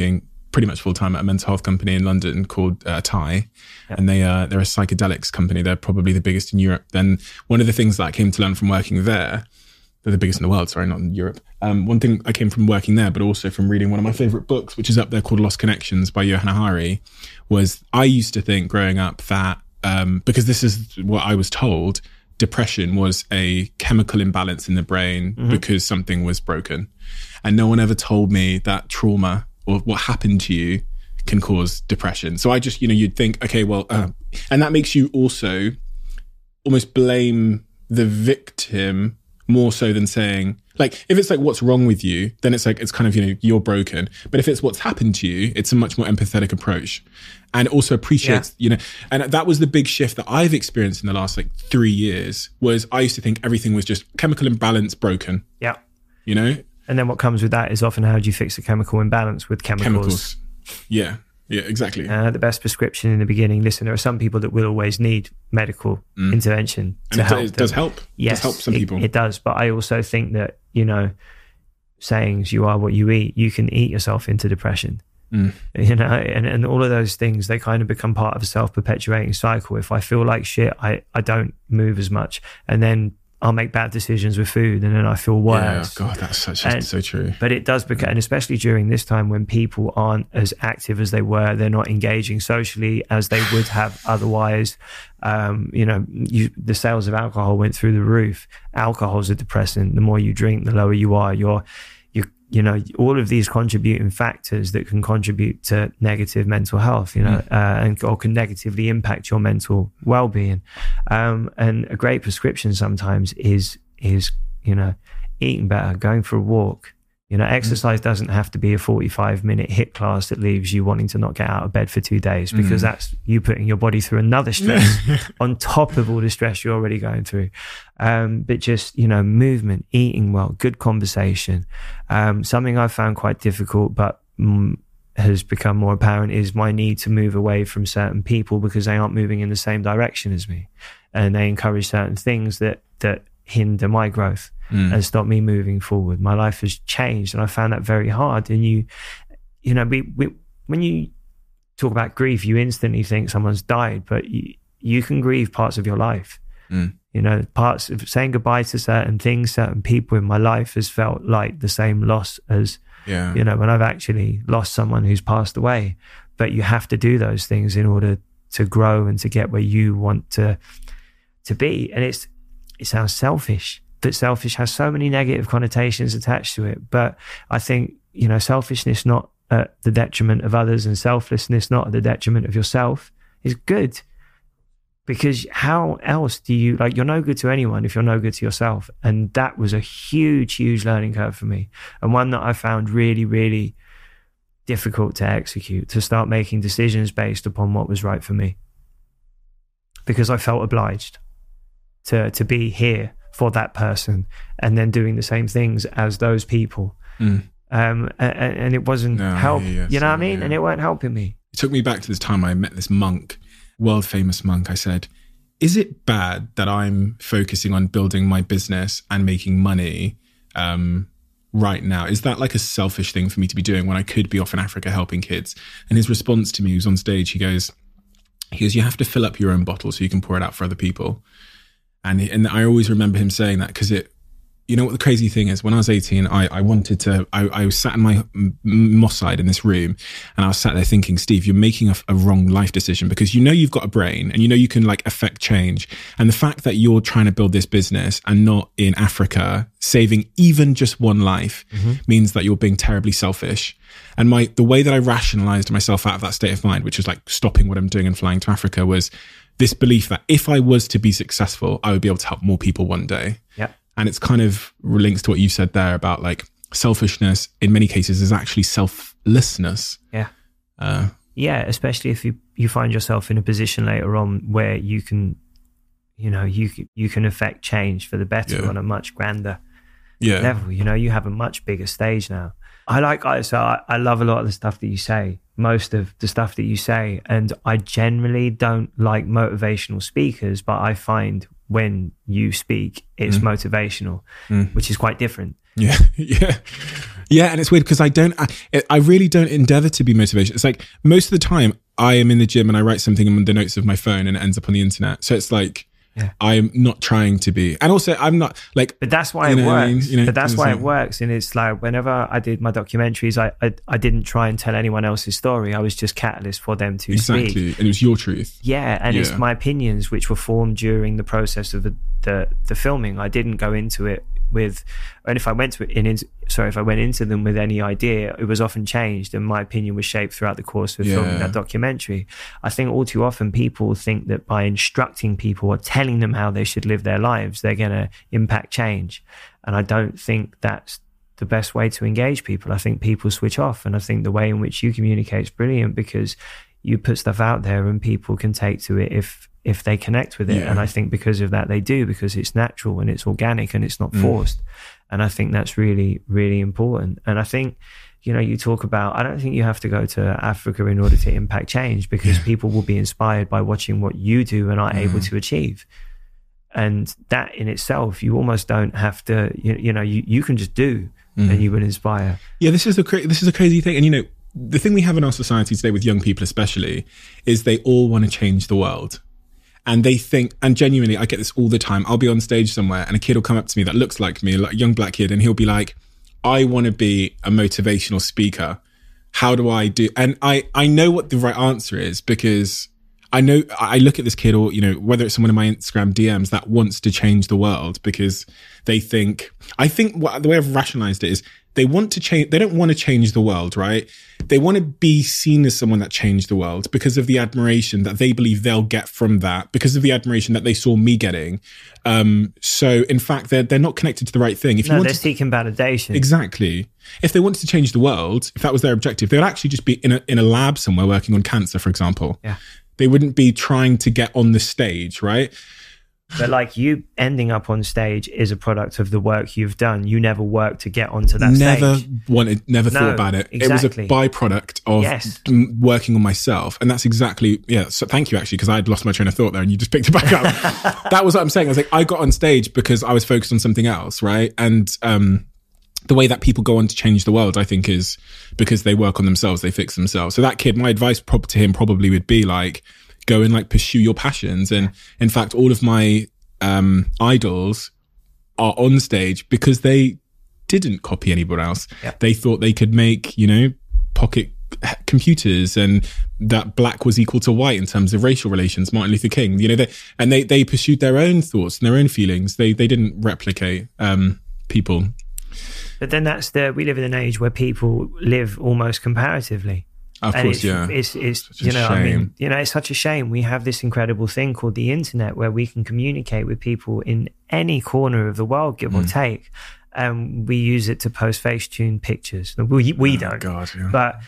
B: pretty much full time at a mental health company in London called Thai, and they're a psychedelics company. They're probably the biggest in Europe. Then one of the things that I came to learn from working there, they're the biggest in the world. Sorry, not in Europe. One thing I came from working there, but also from reading one of my favorite books, which is up there, called Lost Connections by Johanna Hari, was I used to think growing up that because this is what I was told, depression was a chemical imbalance in the brain because something was broken, and no one ever told me that trauma or what happened to you can cause depression. So I just, you'd think, okay, well, and that makes you also almost blame the victim more so than saying, like, if it's like what's wrong with you, then it's like, it's kind of, you're broken. But if it's what's happened to you, it's a much more empathetic approach, and also appreciates, and that was the big shift that I've experienced in the last 3 years, was I used to think everything was just chemical imbalance, broken.
C: Yeah.
B: And
C: then what comes with that is often, how do you fix a chemical imbalance with chemicals?
B: Yeah, exactly.
C: The best prescription in the beginning. Listen, there are some people that will always need medical intervention to help.
B: It does help.
C: Yes,
B: it does help some people.
C: It does. But I also think that, sayings, you are what you eat, you can eat yourself into depression. And all of those things, they kind of become part of a self-perpetuating cycle. If I feel like shit, I don't move as much. And then I'll make bad decisions with food, and then I feel worse.
B: Yeah, God, that's so true.
C: But it does become, and especially during this time when people aren't as active as they were, they're not engaging socially as they would have otherwise. The sales of alcohol went through the roof. Alcohol's a depressant. The more you drink, the lower you are. All of these contributing factors that can contribute to negative mental health, or can negatively impact your mental well-being. And a great prescription sometimes is eating better, going for a walk. Exercise doesn't have to be a 45-minute HIIT class that leaves you wanting to not get out of bed for 2 days, because that's you putting your body through another stress on top of all the stress you're already going through. But just, movement, eating well, good conversation. Something I found quite difficult, but has become more apparent, is my need to move away from certain people because they aren't moving in the same direction as me. And they encourage certain things that hinder my growth and stop me moving forward. My life has changed, and I found that very hard. And when you talk about grief, you instantly think someone's died, but you can grieve parts of your life. Parts of saying goodbye to certain things, certain people in my life has felt like the same loss as, when I've actually lost someone who's passed away. But you have to do those things in order to grow and to get where you want to be. And it sounds selfish, but selfish has so many negative connotations attached to it. But I think, selfishness not at the detriment of others, and selflessness not at the detriment of yourself, is good. Because how else do you, you're no good to anyone if you're no good to yourself. And that was a huge, huge learning curve for me, and one that I found really, really difficult to execute, to start making decisions based upon what was right for me, because I felt obliged to be here for that person, and then doing the same things as those people. And it wasn't help, what I mean? Yeah. And it weren't helping me.
B: It took me back to this time I met this monk, world famous monk. I said, is it bad that I'm focusing on building my business and making money right now? Is that like a selfish thing for me to be doing when I could be off in Africa helping kids? And his response to me, he was on stage, he goes, you have to fill up your own bottle so you can pour it out for other people. And I always remember him saying that, because what the crazy thing is, when I was 18, I was sat in my moss side in this room, and I was sat there thinking, Steve, you're making a wrong life decision, because you've got a brain, and you can affect change. And the fact that you're trying to build this business and not in Africa, saving even just one life, means that you're being terribly selfish. And the way that I rationalized myself out of that state of mind, which was stopping what I'm doing and flying to Africa, was this belief that if I was to be successful, I would be able to help more people one day.
C: Yeah.
B: And it's kind of links to what you said there about selfishness in many cases is actually selflessness.
C: Yeah. Especially if you find yourself in a position later on where you can, you can affect change for the better on a much grander level. You have a much bigger stage now. I love a lot of the stuff that you say, most of the stuff that you say. And I generally don't like motivational speakers, but I find when you speak, it's motivational, which is quite different.
B: Yeah. And it's weird because I really don't endeavor to be motivational. It's like most of the time I am in the gym and I write something in the notes of my phone and it ends up on the internet. So it's like, I'm not trying to be. And also I'm not like,
C: but that's why it works. But that's why it works. And it's like, whenever I did my documentaries, I didn't try and tell anyone else's story. I was just catalyst for them to speak.
B: Exactly. And it was your truth.
C: Yeah. And it's my opinions, which were formed during the process of the filming. I didn't go into it with, and if I went into them with any idea, it was often changed, and my opinion was shaped throughout the course of filming that documentary. I think all too often people think that by instructing people or telling them how they should live their lives, they're going to impact change. And I don't think that's the best way to engage people. I think people switch off, and I think the way in which you communicate is brilliant because you put stuff out there and people can take to it if they connect with it. And I think because of that they do, because it's natural and it's organic and it's not forced. And I think that's really, really important. And I think, you talk about, I don't think you have to go to Africa in order to impact change, because people will be inspired by watching what you do and are able to achieve. And that in itself, you almost don't have to, you can just do and you will inspire.
B: Yeah, this is a crazy thing. And the thing we have in our society today with young people especially is they all want to change the world. And they think, and genuinely, I get this all the time. I'll be on stage somewhere and a kid will come up to me that looks like me, like a young black kid, and he'll be like, I want to be a motivational speaker. How do I do? And I know what the right answer is, because I look at this kid, or, whether it's someone in my Instagram DMs that wants to change the world because they think, the way I've rationalized it is they want to change. They don't want to change the world, right? They want to be seen as someone that changed the world because of the admiration that they believe they'll get from that, because of the admiration that they saw me getting. So in fact, they're not connected to the right thing.
C: They're seeking validation.
B: Exactly. If they wanted to change the world, if that was their objective, they would actually just be in a lab somewhere working on cancer, for example.
C: Yeah.
B: They wouldn't be trying to get on the stage, right?
C: But like, you ending up on stage is a product of the work you've done. You never worked to get onto that stage.
B: Never thought about it.
C: Exactly.
B: It was a byproduct of working on myself. And that's exactly, so thank you actually, because I had lost my train of thought there and you just picked it back up. That was what I'm saying. I was like, I got on stage because I was focused on something else, right? And the way that people go on to change the world, I think, is because they work on themselves, they fix themselves. So that kid, my advice to him probably would be like, go and like pursue your passions. And in fact, all of my idols are on stage because they didn't copy anybody else. Yep. They thought they could make, pocket computers, and that black was equal to white in terms of racial relations, Martin Luther King, they pursued their own thoughts and their own feelings. They didn't replicate people.
C: But then we live in an age where people live almost comparatively.
B: Of course,
C: it's it's such a shame. We have this incredible thing called the internet where we can communicate with people in any corner of the world, give or take. We use it to post Facetune pictures. We don't.
B: God, yeah.
C: But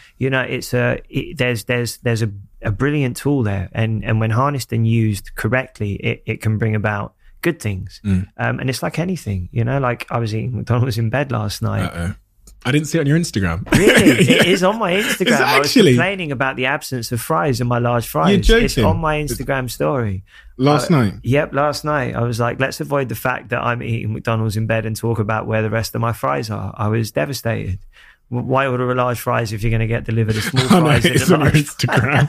C: there's a brilliant tool there, and when harnessed and used correctly, it can bring about good things. And it's like anything, like I was eating McDonald's in bed last night.
B: Uh-oh. I didn't see it on your Instagram.
C: Really? It is on my Instagram. I was complaining about the absence of fries in my large fries.
B: You're joking.
C: It's on my Instagram story.
B: Last night?
C: Yep, last night. I was like, let's avoid the fact that I'm eating McDonald's in bed and talk about where the rest of my fries are. I was devastated. Why order a large fries if you're going to get delivered a small fries?
B: It's on your Instagram.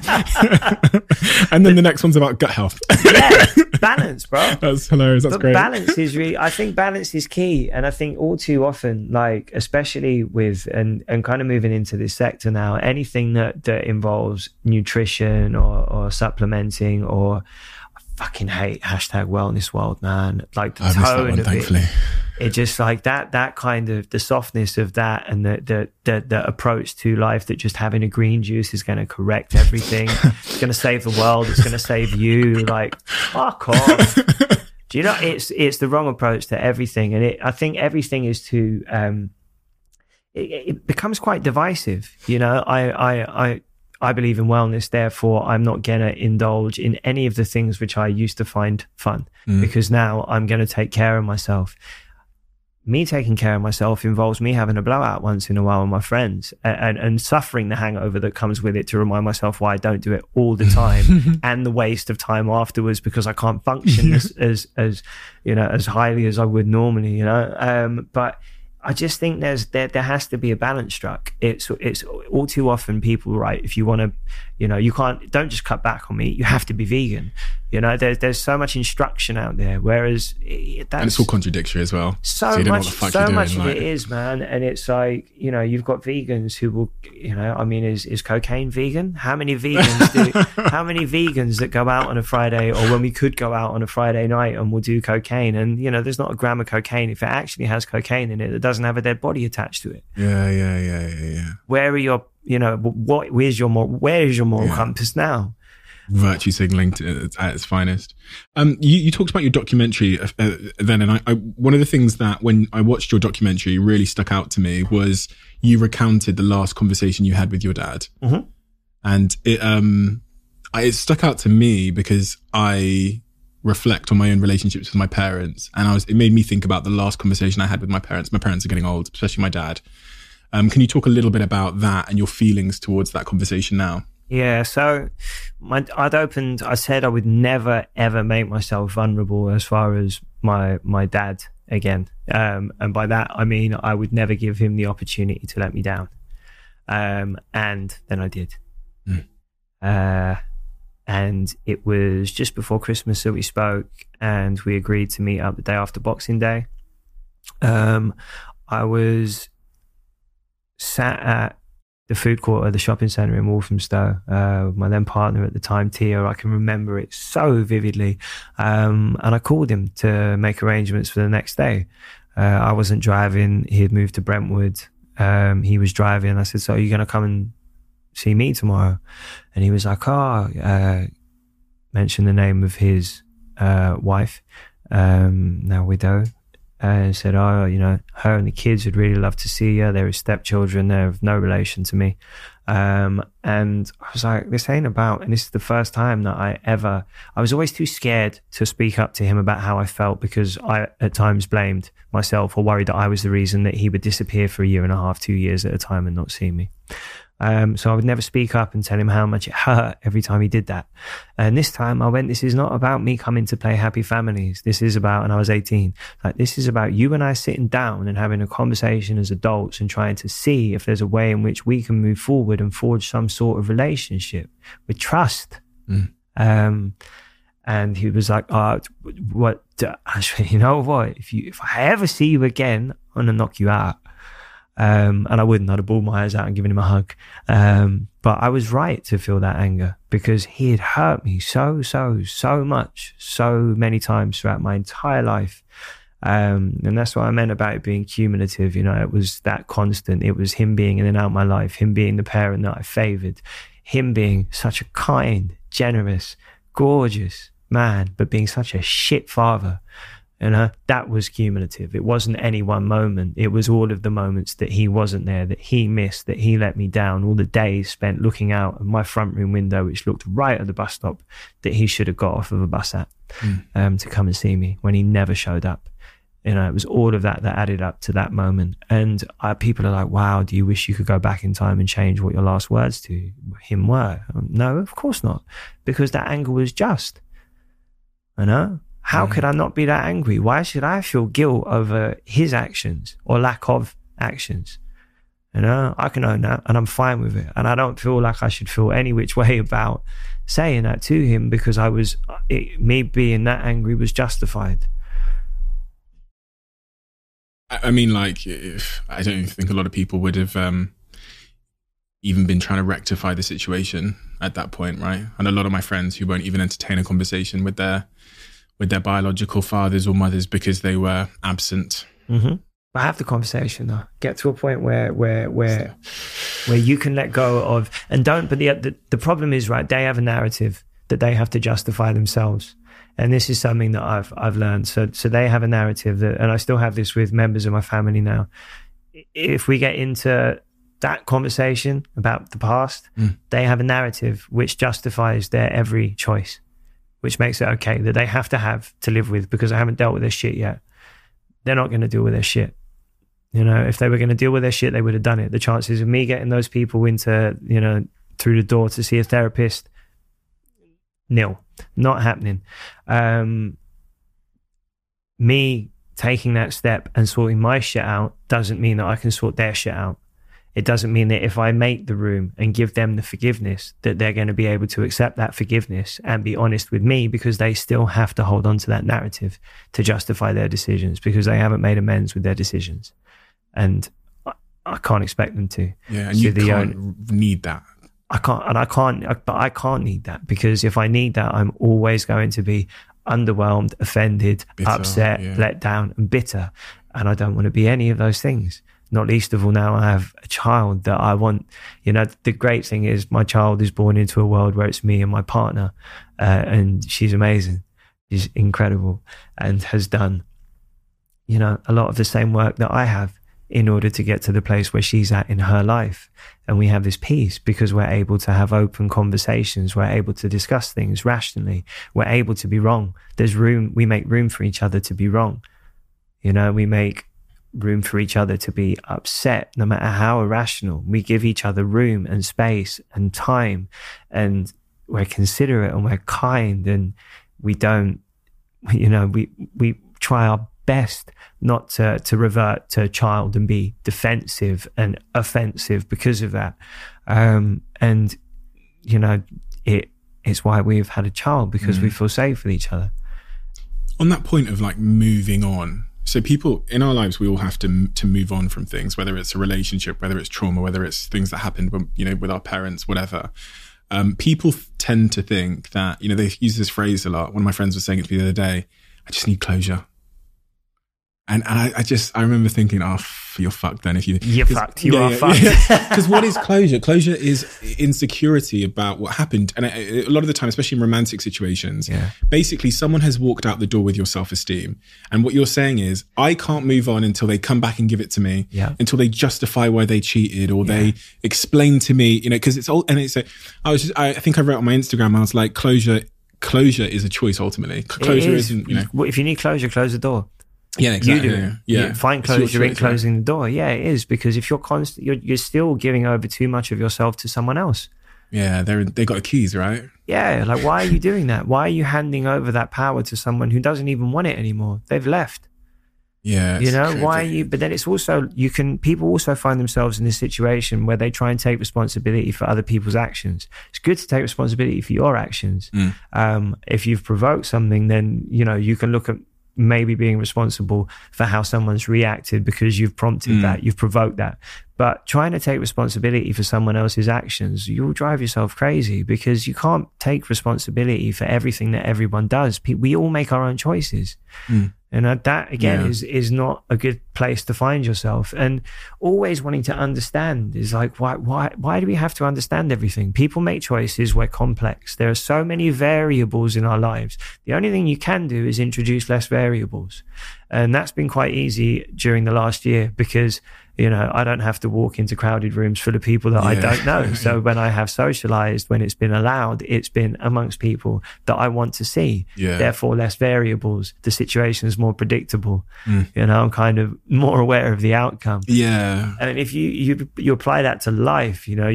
B: And then the next one's about gut health.
C: Yeah, balance, bro.
B: That's hilarious. That's great.
C: Balance is I think balance is key. And I think all too often, like, especially with, and kind of moving into this sector now, anything that involves nutrition or supplementing, or I fucking hate #wellness world, man. Like the tone of it. It just like that kind of the softness of that, and the approach to life that just having a green juice is going to correct everything. It's going to save the world. It's going to save you. Like, fuck off. Do you know, it's the wrong approach to everything. And I think everything is too, it becomes quite divisive. I believe in wellness, therefore I'm not going to indulge in any of the things which I used to find fun, because now I'm going to take care of myself. me taking care of myself involves me having a blowout once in a while with my friends and suffering the hangover that comes with it to remind myself why I don't do it all the time and the waste of time afterwards because I can't function as you know, as highly as I would normally, you know. But I just think there has to be a balance struck. It's all too often people, right, if you want to, you know, don't just cut back on meat, you have to be vegan. You know, there's so much instruction out there, whereas
B: and it's all contradictory as well.
C: So much of it is, man. And it's like, you know, you've got vegans who will, you know, I mean, is cocaine vegan? How many vegans that go out on a Friday, or when we could go out on a Friday night and we'll do cocaine, and you know, there's not a gram of cocaine if it actually has cocaine in it. It doesn't have a dead body attached to it.
B: Yeah.
C: Where are your, you know, where is your moral compass now?
B: Virtue signaling at its finest. You talked about your documentary then, and I one of the things that when I watched your documentary really stuck out to me was you recounted the last conversation you had with your dad, and it stuck out to me because I reflect on my own relationships with my parents, and it made me think about the last conversation I had with my parents. My parents are getting old, especially my dad. Can you talk a little bit about that and your feelings towards that conversation now?
C: Yeah, so I said I would never, ever make myself vulnerable as far as my dad again. And by that, I mean, I would never give him the opportunity to let me down. And then I did. And it was just before Christmas that we spoke, and we agreed to meet up the day after Boxing Day. I was sat at the food court of the shopping centre in Walthamstow with my then partner at the time, Tia. I can remember it so vividly. And I called him to make arrangements for the next day. I wasn't driving. He had moved to Brentwood. He was driving. I said, so are you going to come and see me tomorrow? And he was like, mentioned the name of his wife, now widow. And said, you know, her and the kids would really love to see you. They're his stepchildren. They're of no relation to me. And I was like, this ain't about, and this is the first time that I was always too scared to speak up to him about how I felt, because I at times blamed myself or worried that I was the reason that he would disappear for 1.5 years, 2 years at a time and not see me. So I would never speak up and tell him how much it hurt every time he did that. And this time I went, this is not about me coming to play Happy Families. This is about, and I was 18, like, this is about you and I sitting down and having a conversation as adults and trying to see if there's a way in which we can move forward and forge some sort of relationship with trust. And he was like, what, you know what, if I ever see you again, I'm gonna knock you out. And I wouldn't. I'd have bawled my eyes out and given him a hug. But I was right to feel that anger, because he had hurt me so much, so many times throughout my entire life. And that's what I meant about it being cumulative. You know, it was that constant. It was him being in and out of my life, him being the parent that I favored, him being such a kind, generous, gorgeous man, but being such a shit father. You know, that was cumulative. It wasn't any one moment. It was all of the moments that he wasn't there, that he missed, that he let me down, all the days spent looking out of my front room window, which looked right at the bus stop, that he should have got off of a bus at to come and see me when he never showed up. You know, it was all of that added up to that moment. And people are like, wow, do you wish you could go back in time and change what your last words to him were? No, of course not, because that anger was just. You know? How could I not be that angry? Why should I feel guilt over his actions or lack of actions? You know, I can own that and I'm fine with it. And I don't feel like I should feel any which way about saying that to him, because me being that angry was justified.
B: I mean, like, I don't think a lot of people would have even been trying to rectify the situation at that point, right? And a lot of my friends who won't even entertain a conversation with their biological fathers or mothers because they were absent.
C: But have the conversation though. Get to a point where you can let go of, and don't. But the problem is, right, they have a narrative that they have to justify themselves, and this is something that I've learned. So they have a narrative that, and I still have this with members of my family now. If we get into that conversation about the past, they have a narrative which justifies their every choice, which makes it okay, that they have to live with, because I haven't dealt with this shit yet. they're not going to deal with their shit. You know, if they were going to deal with their shit, they would have done it. The chances of me getting those people into, you know, through the door to see a therapist, nil, not happening. Me taking that step and sorting my shit out doesn't mean that I can sort their shit out. It doesn't mean that if I make the room and give them the forgiveness, that they're going to be able to accept that forgiveness and be honest with me, because they still have to hold on to that narrative to justify their decisions, because they haven't made amends with their decisions. And I can't expect them to.
B: Yeah, and you can't need that.
C: I can't need that, because if I need that, I'm always going to be underwhelmed, offended, bitter, upset, let down, and bitter. And I don't want to be any of those things. Not least of all, now I have a child that I want. You know, the great thing is my child is born into a world where it's me and my partner, and she's amazing. She's incredible and has done, you know, a lot of the same work that I have in order to get to the place where she's at in her life. And we have this peace because we're able to have open conversations. We're able to discuss things rationally. We're able to be wrong. There's room. We make room for each other to be wrong. You know, we make room for each other to be upset, no matter how irrational. We give each other room and space and time, and we're considerate and we're kind, and we don't, you know, we try our best not to revert to a child and be defensive and offensive because of that. And, you know, it's why we've had a child, because we feel safe with each other.
B: On that point of like moving on, so people in our lives, we all have to move on from things, whether it's a relationship, whether it's trauma, whether it's things that happened when, you know, with our parents, whatever. People tend to think that, you know, they use this phrase a lot. One of my friends was saying it to me the other day, I just need closure. And I remember thinking, oh, you're fucked then.
C: You're fucked. You are fucked.
B: Because what is closure? Closure is insecurity about what happened. And a lot of the time, especially in romantic situations, basically someone has walked out the door with your self-esteem. And what you're saying is, I can't move on until they come back and give it to me, until they justify why they cheated, or they explain to me, you know, because it's all, and it's I think I wrote on my Instagram, I was like, closure is a choice ultimately. Closure isn't, you know.
C: If you need closure, close the door.
B: Yeah, exactly.
C: You do. You find closure in closing the door. Yeah, it is, because if you're still giving over too much of yourself to someone else.
B: Yeah, they got the keys, right?
C: Yeah, like, why are you doing that? Why are you handing over that power to someone who doesn't even want it anymore? They've left.
B: Yeah,
C: you know, why are you? But then it's also, people also find themselves in this situation where they try and take responsibility for other people's actions. It's good to take responsibility for your actions. If you've provoked something, then, you know, you can look at maybe being responsible for how someone's reacted because you've prompted that, you've provoked that. But trying to take responsibility for someone else's actions, you'll drive yourself crazy, because you can't take responsibility for everything that everyone does. We all make our own choices. And that, again, is not a good place to find yourself. And always wanting to understand is like, why do we have to understand everything? People make choices. We're complex. There are so many variables in our lives. The only thing you can do is introduce less variables. And that's been quite easy during the last year, because, you know, I don't have to walk into crowded rooms full of people that I don't know. So when I have socialized, when it's been allowed, it's been amongst people that I want to see. Therefore, less variables. The situation is more predictable. You know, I'm kind of more aware of the outcome.
B: Yeah.
C: And if you apply that to life, you know,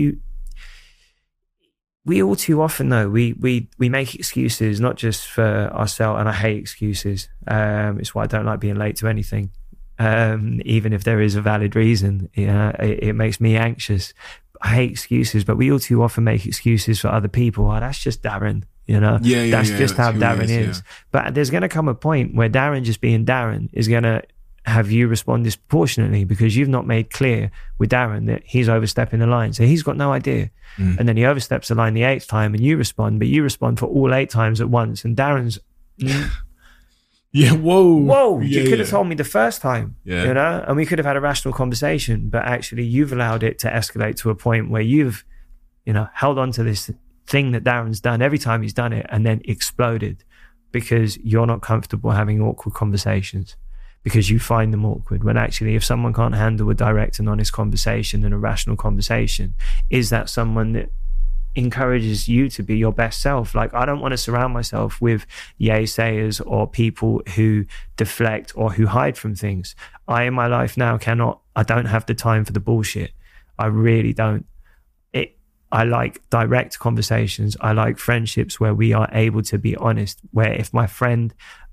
C: we all too often, though, we make excuses, not just for ourselves. And I hate excuses. It's why I don't like being late to anything. Even if there is a valid reason, it makes me anxious. I hate excuses, but we all too often make excuses for other people. Oh, that's just Darren, you know? That's just how Darren is. But there's going to come a point where Darren just being Darren is going to have you respond disproportionately, because you've not made clear with Darren that he's overstepping the line. So he's got no idea. And then he oversteps the line the 8th time and you respond, but you respond for all 8 times at once. And Darren's... Whoa, you could have told me the first time, you know, and we could have had a rational conversation, but actually you've allowed it to escalate to a point where you've, you know, held on to this thing that Darren's done every time he's done it, and then exploded because you're not comfortable having awkward conversations, because you find them awkward, when actually if someone can't handle a direct and honest conversation and a rational conversation, is that someone that encourages you to be your best self. Like, I don't want to surround myself with yay-sayers or people who deflect or who hide from things. I, in my life now, I don't have the time for the bullshit. I really don't. I like direct conversations. I like friendships where we are able to be honest, where if my friend,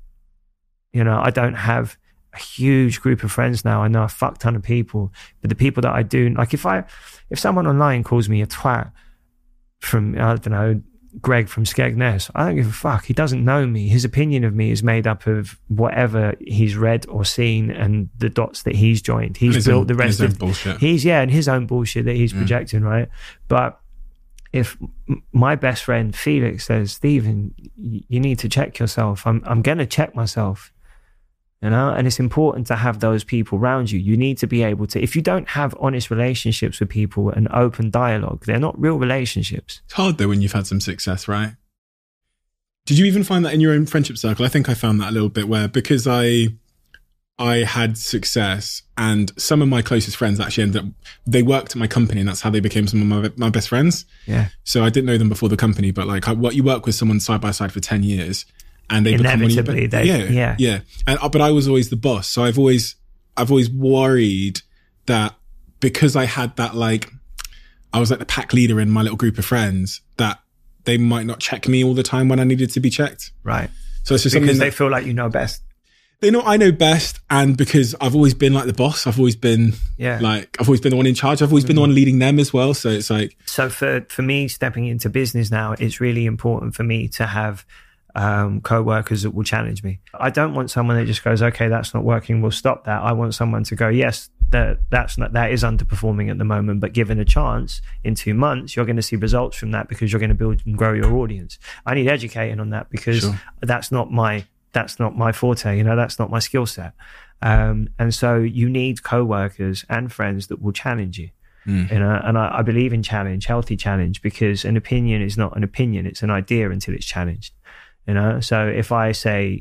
C: I don't have a huge group of friends now. I know a fuck ton of people, but the people that I do, like if someone online calls me a twat from, I don't know, Greg from Skegness, I don't give a fuck. He doesn't know me. His opinion of me is made up of whatever he's read or seen and the dots that he's joined. He's built the rest of
B: bullshit.
C: And his own bullshit that he's projecting, right? But if my best friend Felix says, Stephen, you need to check yourself, I'm going to check myself, and it's important to have those people around you. You need to be able to, if you don't have honest relationships with people and open dialogue, they're not real relationships.
B: It's hard though when you've had some success, right? Did you even find that in your own friendship circle? I think I found that a little bit where, because I had success and some of my closest friends actually ended up, they worked at my company and that's how they became some of my best friends.
C: Yeah.
B: So I didn't know them before the company, but like you work with someone side by side for 10 years and they become one of your yeah. But I was always the boss. So I've always worried that because I had that, like, I was like the pack leader in my little group of friends, that they might not check me all the time when I needed to be checked.
C: Right.
B: So it's just
C: because they feel like you know best.
B: They know I know best, and because I've always been like the boss, I've always been I've always been the one in charge. I've always been the one leading them as well. So it's like,
C: so for me stepping into business now, it's really important for me to have co-workers that will challenge me. I don't want someone that just goes, okay, that's not working, we'll stop that. I want someone to go, yes, that is underperforming at the moment, but given a chance, in 2 months you're going to see results from that because you're going to build and grow your audience. I need educating on that because that's not my forte, that's not my skill set. And so you need co-workers and friends that will challenge you. And I believe in healthy challenge, because an opinion is not an opinion, it's an idea until it's challenged. So if I say,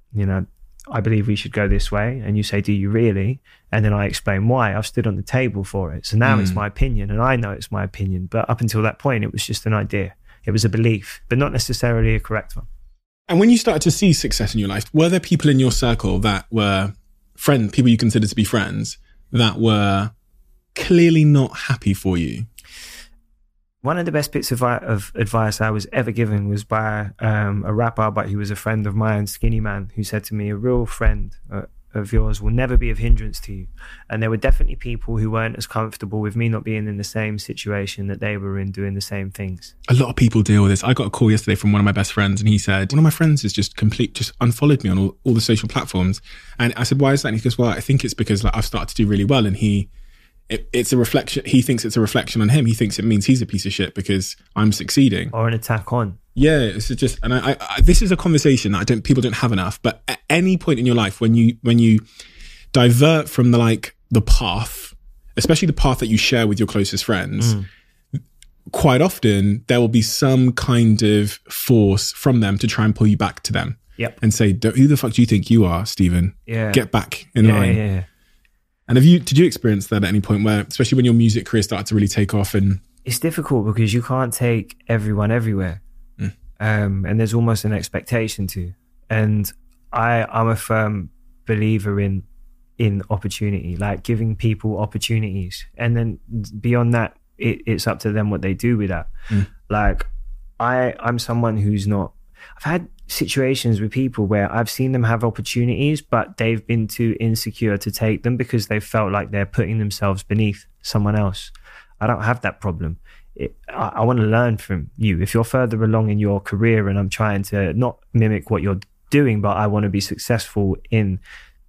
C: I believe we should go this way, and you say, do you really? And then I explain why. I've stood on the table for it. So now it's my opinion, and I know it's my opinion. But up until that point, it was just an idea. It was a belief, but not necessarily a correct one.
B: And when you started to see success in your life, were there people in your circle that were people you considered to be friends, that were clearly not happy for you?
C: One of the best bits of advice I was ever given was by a rapper, but he was a friend of mine, Skinny Man, who said to me, a real friend of yours will never be of hindrance to you. And there were definitely people who weren't as comfortable with me not being in the same situation that they were in, doing the same things.
B: A lot of people deal with this. I got a call yesterday from one of my best friends, and he said, one of my friends has just unfollowed me on all the social platforms. And I said, why is that? And he goes, well, I think it's because I've started to do really well, and it's a reflection. He thinks it's a reflection on him. He thinks it means he's a piece of shit because I'm succeeding,
C: or an attack on.
B: Yeah, it's just, and I this is a conversation that people don't have enough. But at any point in your life, when you divert from the path, especially the path that you share with your closest friends, quite often there will be some kind of force from them to try and pull you back to them.
C: Yep.
B: And say, who the fuck do you think you are, Stephen?
C: Yeah.
B: Get back in line.
C: Yeah.
B: And did you experience that at any point, where, especially when your music career started to really take off? And
C: it's difficult because you can't take everyone everywhere. And there's almost an expectation to. And I'm a firm believer in opportunity, like giving people opportunities. And then beyond that, it's up to them what they do with that. Like I'm someone who's not, I've had situations with people where I've seen them have opportunities, but they've been too insecure to take them because they felt like they're putting themselves beneath someone else. I don't have that problem. I want to learn from you. If you're further along in your career and I'm trying to not mimic what you're doing, but I want to be successful in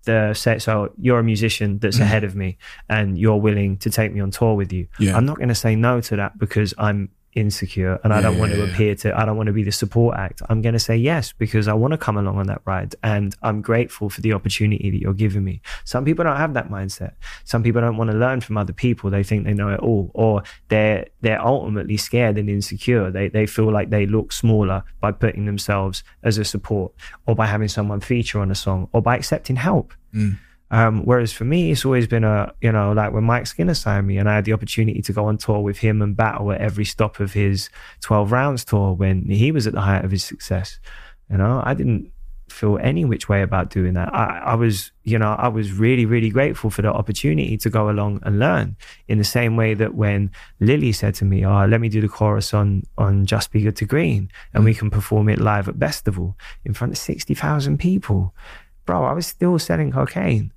C: so you're a musician that's ahead of me and you're willing to take me on tour with you. Yeah. I'm not going to say no to that because I'm insecure and I don't want to I don't want to be the support act. I'm going to say yes because I want to come along on that ride and I'm grateful for the opportunity that you're giving me. Some people don't have that mindset. Some people don't want to learn from other people. They think they know it all, or they're ultimately scared and insecure. They feel like they look smaller by putting themselves as a support, or by having someone feature on a song, or by accepting help. Whereas for me, it's always been like when Mike Skinner signed me and I had the opportunity to go on tour with him and battle at every stop of his 12 rounds tour when he was at the height of his success. I didn't feel any which way about doing that. I was really, really grateful for the opportunity to go along and learn, in the same way that when Lily said to me, let me do the chorus on Just Be Good to Green and we can perform it live at Festival in front of 60,000 people. Bro, I was still selling cocaine.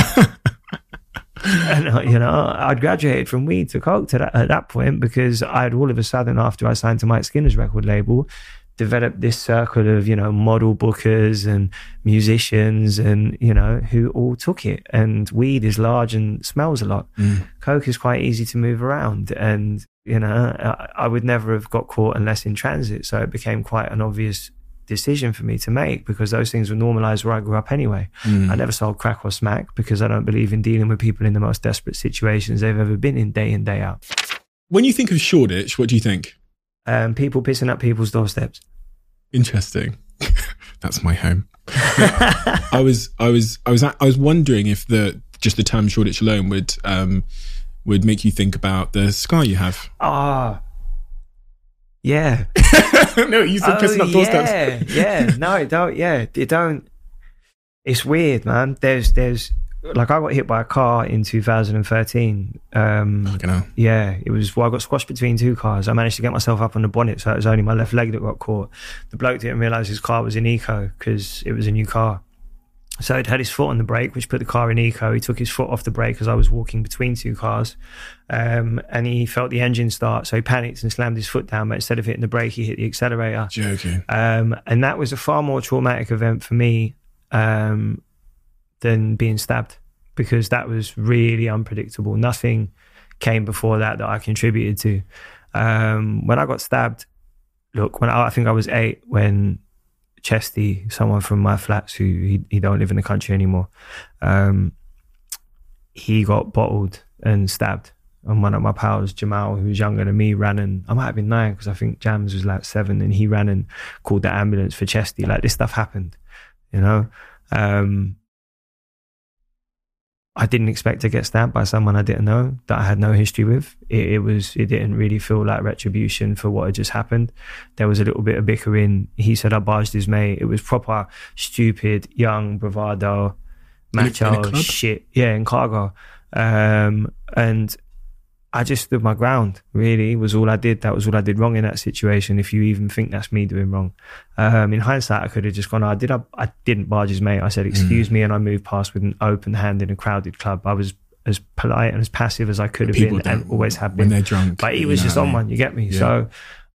C: And, I'd graduated from weed to coke at that point, because I'd all of a sudden, after I signed to Mike Skinner's record label, developed this circle of, model bookers and musicians and, who all took it. And weed is large and smells a lot. Coke is quite easy to move around. And, I would never have got caught unless in transit. So it became quite an obvious decision for me to make, because those things were normalized where I grew up anyway. I never sold crack or smack, because I don't believe in dealing with people in the most desperate situations they've ever been in day out.
B: When you think of Shoreditch, what do you think?
C: People pissing up people's doorsteps.
B: Interesting. That's my home. I was wondering if the term Shoreditch alone would make you think about the scar you have.
C: Yeah.
B: No, you said pissing up doorsteps.
C: Yeah. No, it don't. Yeah, it don't. It's weird, man. There's like, I got hit by a car in 2013. Yeah, it was, I got squashed between two cars. I managed to get myself up on the bonnet, so it was only my left leg that got caught. The bloke didn't realise his car was in eco, because it was a new car. So he'd had his foot on the brake, which put the car in eco. He took his foot off the brake as I was walking between two cars, and he felt the engine start. So he panicked and slammed his foot down, but instead of hitting the brake, he hit the accelerator.
B: Joking.
C: And that was a far more traumatic event for me than being stabbed, because that was really unpredictable. Nothing came before that I contributed to. When I got stabbed, look, I think I was 8 when Chesty, someone from my flats who he don't live in the country anymore, he got bottled and stabbed. And one of my pals, Jamal, who was younger than me, ran and, I might have been 9, because I think Jams was like 7, and he ran and called the ambulance for Chesty. Like, this stuff happened, I didn't expect to get stabbed by someone I didn't know, that I had no history with. It didn't really feel like retribution for what had just happened. There was a little bit of bickering. He said I barged his mate. It was proper stupid, young, bravado, macho shit. Yeah, in Cargo. And I just stood my ground, really, was all I did. That was all I did wrong in that situation, if you even think that's me doing wrong. In hindsight, I could have just gone, I didn't barge his mate. I said, excuse me, and I moved past with an open hand in a crowded club. I was as polite and as passive as I could have been, and always have been.
B: When they're drunk.
C: But he was just on one, you get me? Yeah. So,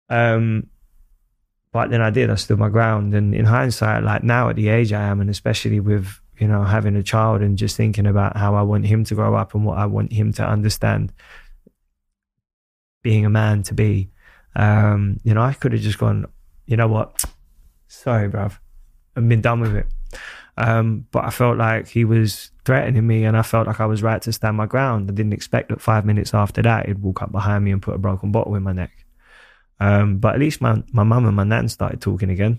C: but then I stood my ground. And in hindsight, like now at the age I am, and especially with, having a child and just thinking about how I want him to grow up and what I want him to understand being a man to be, I could have just gone, you know what, sorry bruv, I've been done with it. But I felt like he was threatening me, and I felt like I was right to stand my ground. I didn't expect that 5 minutes after that he'd walk up behind me and put a broken bottle in my neck. But at least my mum and my nan started talking again.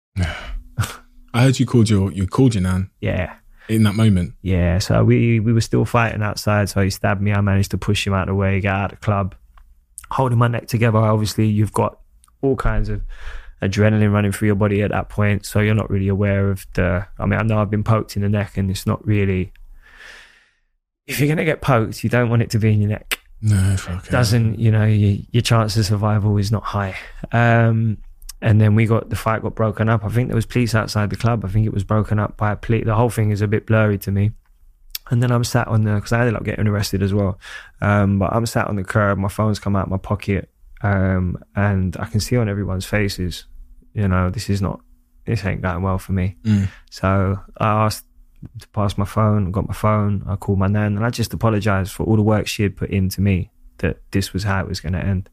B: I heard you called your nan.
C: Yeah.
B: In that moment.
C: Yeah, so we were still fighting outside, so he stabbed me. I managed to push him out of the way, get out of the club, holding my neck together. Obviously, you've got all kinds of adrenaline running through your body at that point, so you're not really aware of I know I've been poked in the neck, and it's not really, if you're going to get poked, you don't want it to be in your neck.
B: No, fuck it.
C: Doesn't, your chance of survival is not high. And then the fight got broken up. I think there was police outside the club. I think it was broken up by a police. The whole thing is a bit blurry to me. And then I'm sat because I ended up getting arrested as well. But I'm sat on the curb, my phone's come out of my pocket, and I can see on everyone's faces, this ain't going well for me. So I asked to pass my phone, got my phone, I called my nan, and I just apologised for all the work she had put into me, that this was how it was going to end.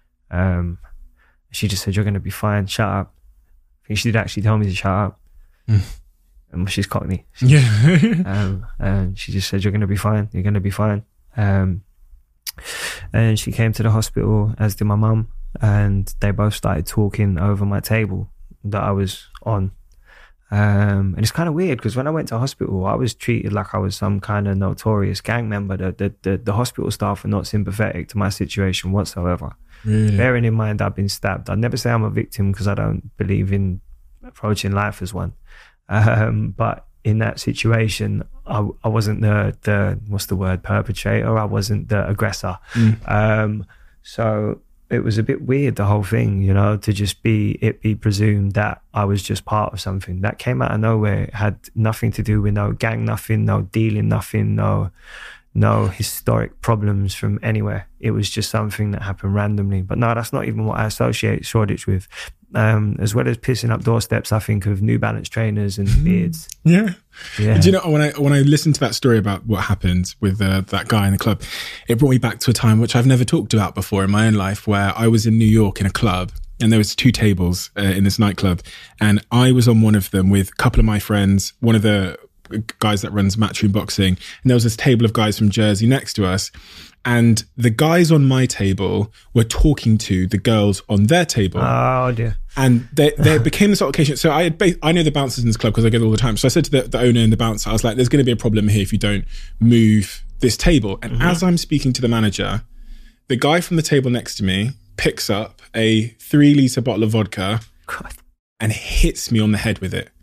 C: She just said, you're going to be fine, shut up. I think she did actually tell me to shut up. And she's Cockney. And she just said, you're going to be fine. You're going to be fine. And she came to the hospital, as did my mum, and they both started talking over my table that I was on. And it's kind of weird because when I went to hospital, I was treated like I was some kind of notorious gang member. The hospital staff were not sympathetic to my situation whatsoever.
B: Really?
C: Bearing in mind I've been stabbed. I'd never say I'm a victim because I don't believe in approaching life as one. But in that situation, I wasn't the what's the word, perpetrator. I wasn't the aggressor. So it was a bit weird, the whole thing, you know, to just be presumed that I was just part of something that came out of nowhere. It had nothing to do with no gang, nothing, no dealing, nothing, no historic problems from anywhere. It was just something that happened randomly. But no, that's not even what I associate Shoreditch with. As well as pissing up doorsteps, I think of New Balance trainers and beards.
B: Yeah. Do you know, when I listened to that story about what happened with that guy in the club, it brought me back to a time which I've never talked about before in my own life, where I was in New York in a club, and there was 2 tables in this nightclub, and I was on one of them with a couple of my friends, one of the guys that runs Matchroom Boxing, and there was this table of guys from Jersey next to us, and the guys on my table were talking to the girls on their table.
C: Oh dear.
B: And there became this altercation. So I know the bouncers in this club because I go there all the time. So I said to the owner and the bouncer, I was like, there's going to be a problem here if you don't move this table. And as I'm speaking to the manager, the guy from the table next to me picks up a 3-litre bottle of vodka and hits me on the head with it.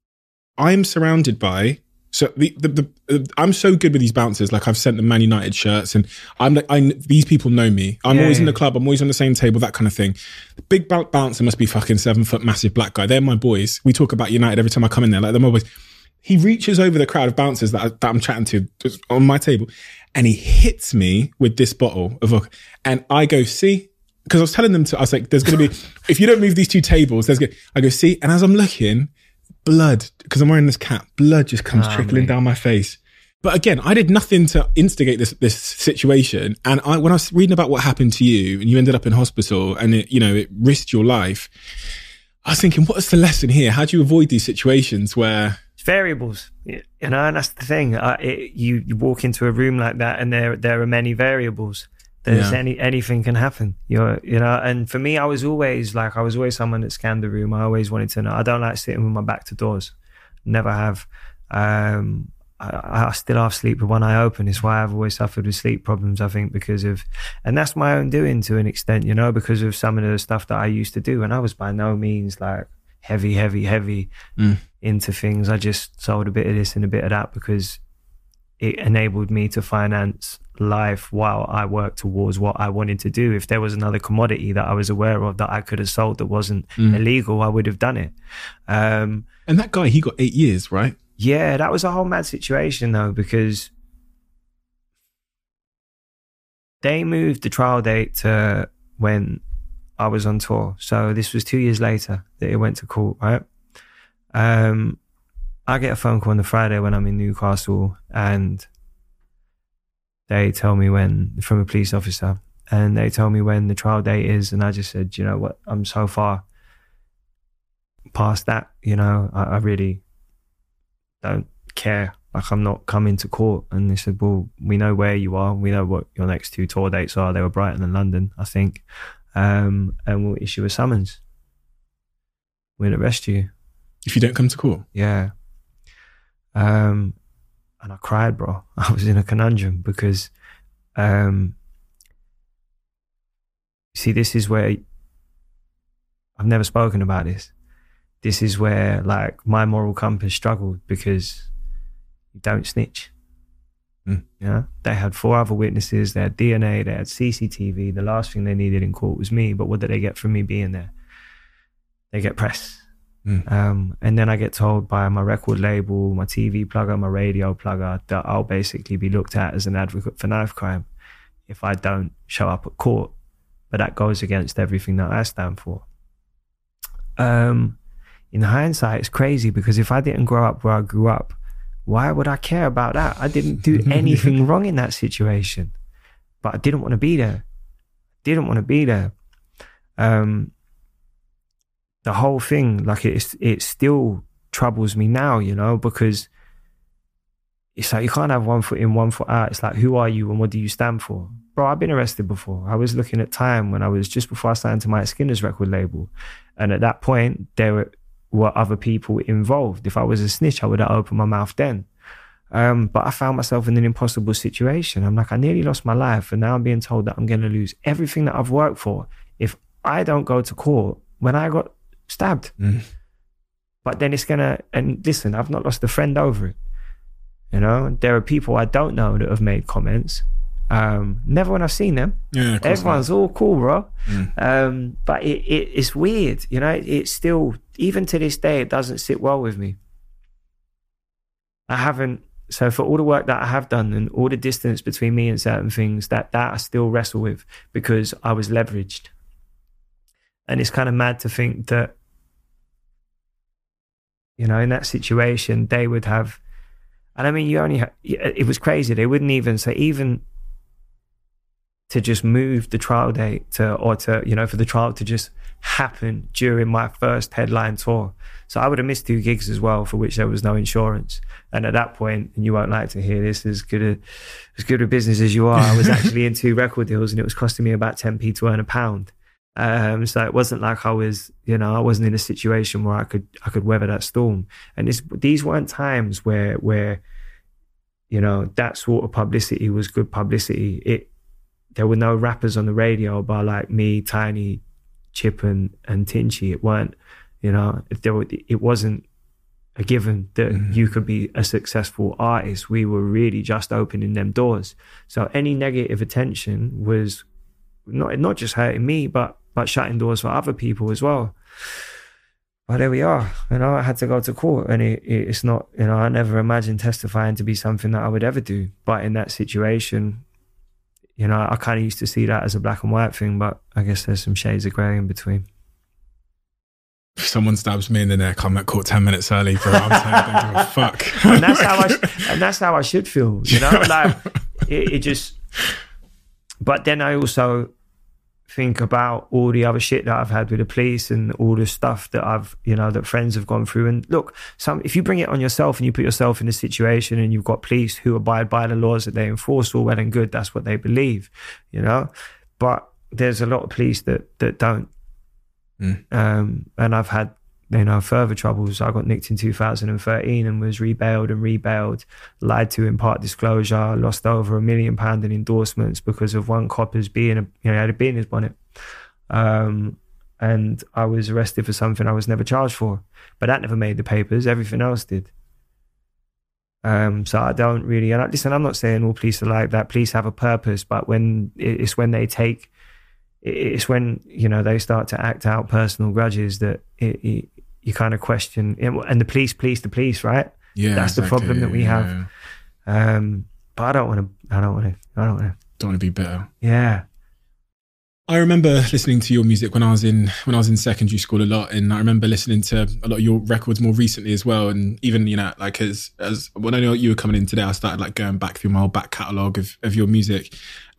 B: I'm surrounded by, so I'm so good with these bouncers. Like, I've sent them Man United shirts, and these people know me. I'm always in the club. I'm always on the same table, that kind of thing. The big bouncer must be fucking 7-foot massive black guy. They're my boys. We talk about United every time I come in there. Like, they're my boys. He reaches over the crowd of bouncers that I'm chatting to on my table, and he hits me with this bottle of vodka. And I go, see? Because I was telling them I was like, there's going to be, if you don't move these 2 tables, I go, see? And as I'm looking, blood, because I'm wearing this cap, blood just comes trickling down my face. But again, I did nothing to instigate this situation. And when I was reading about what happened to you, and you ended up in hospital, and it risked your life, I was thinking, what is the lesson here? How do you avoid these situations where
C: it's variables? You know, and that's the thing. You walk into a room like that, and there are many variables. There's anything can happen. And for me, I was always someone that scanned the room. I always wanted to know. I don't like sitting with my back to doors. Never have. I still have sleep with one eye open. It's why I've always suffered with sleep problems, I think, and that's my own doing to an extent, because of some of the stuff that I used to do. And I was by no means like heavy into things. I just sold a bit of this and a bit of that because it enabled me to finance life while I worked towards what I wanted to do. If there was another commodity that I was aware of that I could have sold that wasn't illegal, I would have done it.
B: And that guy, he got 8 years, right?
C: Yeah, that was a whole mad situation though, because they moved the trial date to when I was on tour. So this was 2 years later that it went to court, right? I get a phone call on the Friday when I'm in Newcastle, and they tell me from a police officer, and they tell me when the trial date is. And I just said, you know what, I'm so far past that, I really don't care. Like, I'm not coming to court. And they said, well, we know where you are. We know what your next 2 tour dates are. They were Brighton and London, I think. And we'll issue a summons. We'll arrest you.
B: If you don't come to court?
C: Yeah. And I cried, bro. I was in a conundrum because, see, this is where I've never spoken about this. This is where, like, my moral compass struggled, because you don't snitch. They had 4 other witnesses. They had DNA. They had CCTV. The last thing they needed in court was me. But what did they get from me being there? They get press. And then I get told by my record label, my TV plugger, my radio plugger, that I'll basically be looked at as an advocate for knife crime if I don't show up at court. But that goes against everything that I stand for. In hindsight, it's crazy, because if I didn't grow up where I grew up, why would I care about that? I didn't do anything wrong in that situation, but I didn't want to be there. The whole thing, like, it still troubles me now, because it's like you can't have 1 foot in, 1 foot out. It's like, who are you and what do you stand for? Bro, I've been arrested before. I was looking at time when I was just before I signed to Mike Skinner's record label. And at that point, were other people involved. If I was a snitch, I would have opened my mouth then. But I found myself in an impossible situation. I'm like, I nearly lost my life, and now I'm being told that I'm going to lose everything that I've worked for if I don't go to court when I got stabbed. But then it's going to, and listen, I've not lost a friend over it. You know, there are people I don't know that have made comments. Never when I've seen them. Yeah, everyone's all cool, bro. But it's weird, you know. It's still, even to this day, it doesn't sit well with me. So for all the work that I have done and all the distance between me and certain things, that I still wrestle with because I was leveraged. And it's kind of mad to think that, you know, in that situation, they would have, and I mean, it was crazy. They wouldn't even say, even to just move the trial date for the trial to just happen during my first headline tour. So I would have missed 2 gigs as well, for which there was no insurance. And at that point, and you won't like to hear this, as good a business as you are, I was actually in 2 record deals, and it was costing me about 10p to earn £1. So it wasn't like I was, you know, I wasn't in a situation where I could weather that storm. And these weren't times where, you know, that sort of publicity was good publicity. There were no rappers on the radio by like me, Tiny, Chip and Tinchy. It weren't, you know, it wasn't a given that you could be a successful artist. We were really just opening them doors. So any negative attention was not just hurting me, but shutting doors for other people as well. But there we are. You know, I had to go to court, and it's not, you know, I never imagined testifying to be something that I would ever do. But in that situation, you know, I kind of used to see that as a black and white thing, but I guess there's some shades of grey in between.
B: If someone stabs me in the neck, I'm at court 10 minutes early, bro. I'm saying, I don't give a fuck.
C: And that's how I should feel, you know? Like, it just... But then I also think about all the other shit that I've had with the police and all the stuff that that friends have gone through. And look, if you bring it on yourself and you put yourself in a situation and you've got police who abide by the laws that they enforce, all well and good, that's what they believe, you know? But there's a lot of police that don't. And I've had, you know, further troubles. I got nicked in 2013 and was rebailed, lied to in part disclosure, lost over £1 million in endorsements because of one copper's had a bee in his bonnet. And I was arrested for something I was never charged for. But that never made the papers. Everything else did. So I don't really, and listen, I'm not saying all police are like that. Police have a purpose, but it's when, you know, they start to act out personal grudges that you kind of question. And the police, right? Yeah, that's exactly the problem that we have. But I don't want to
B: be bitter.
C: Yeah.
B: I remember listening to your music when I was in secondary school a lot, and I remember listening to a lot of your records more recently as well. And even, you know, like as when I know you were coming in today, I started like going back through my whole back catalogue of your music.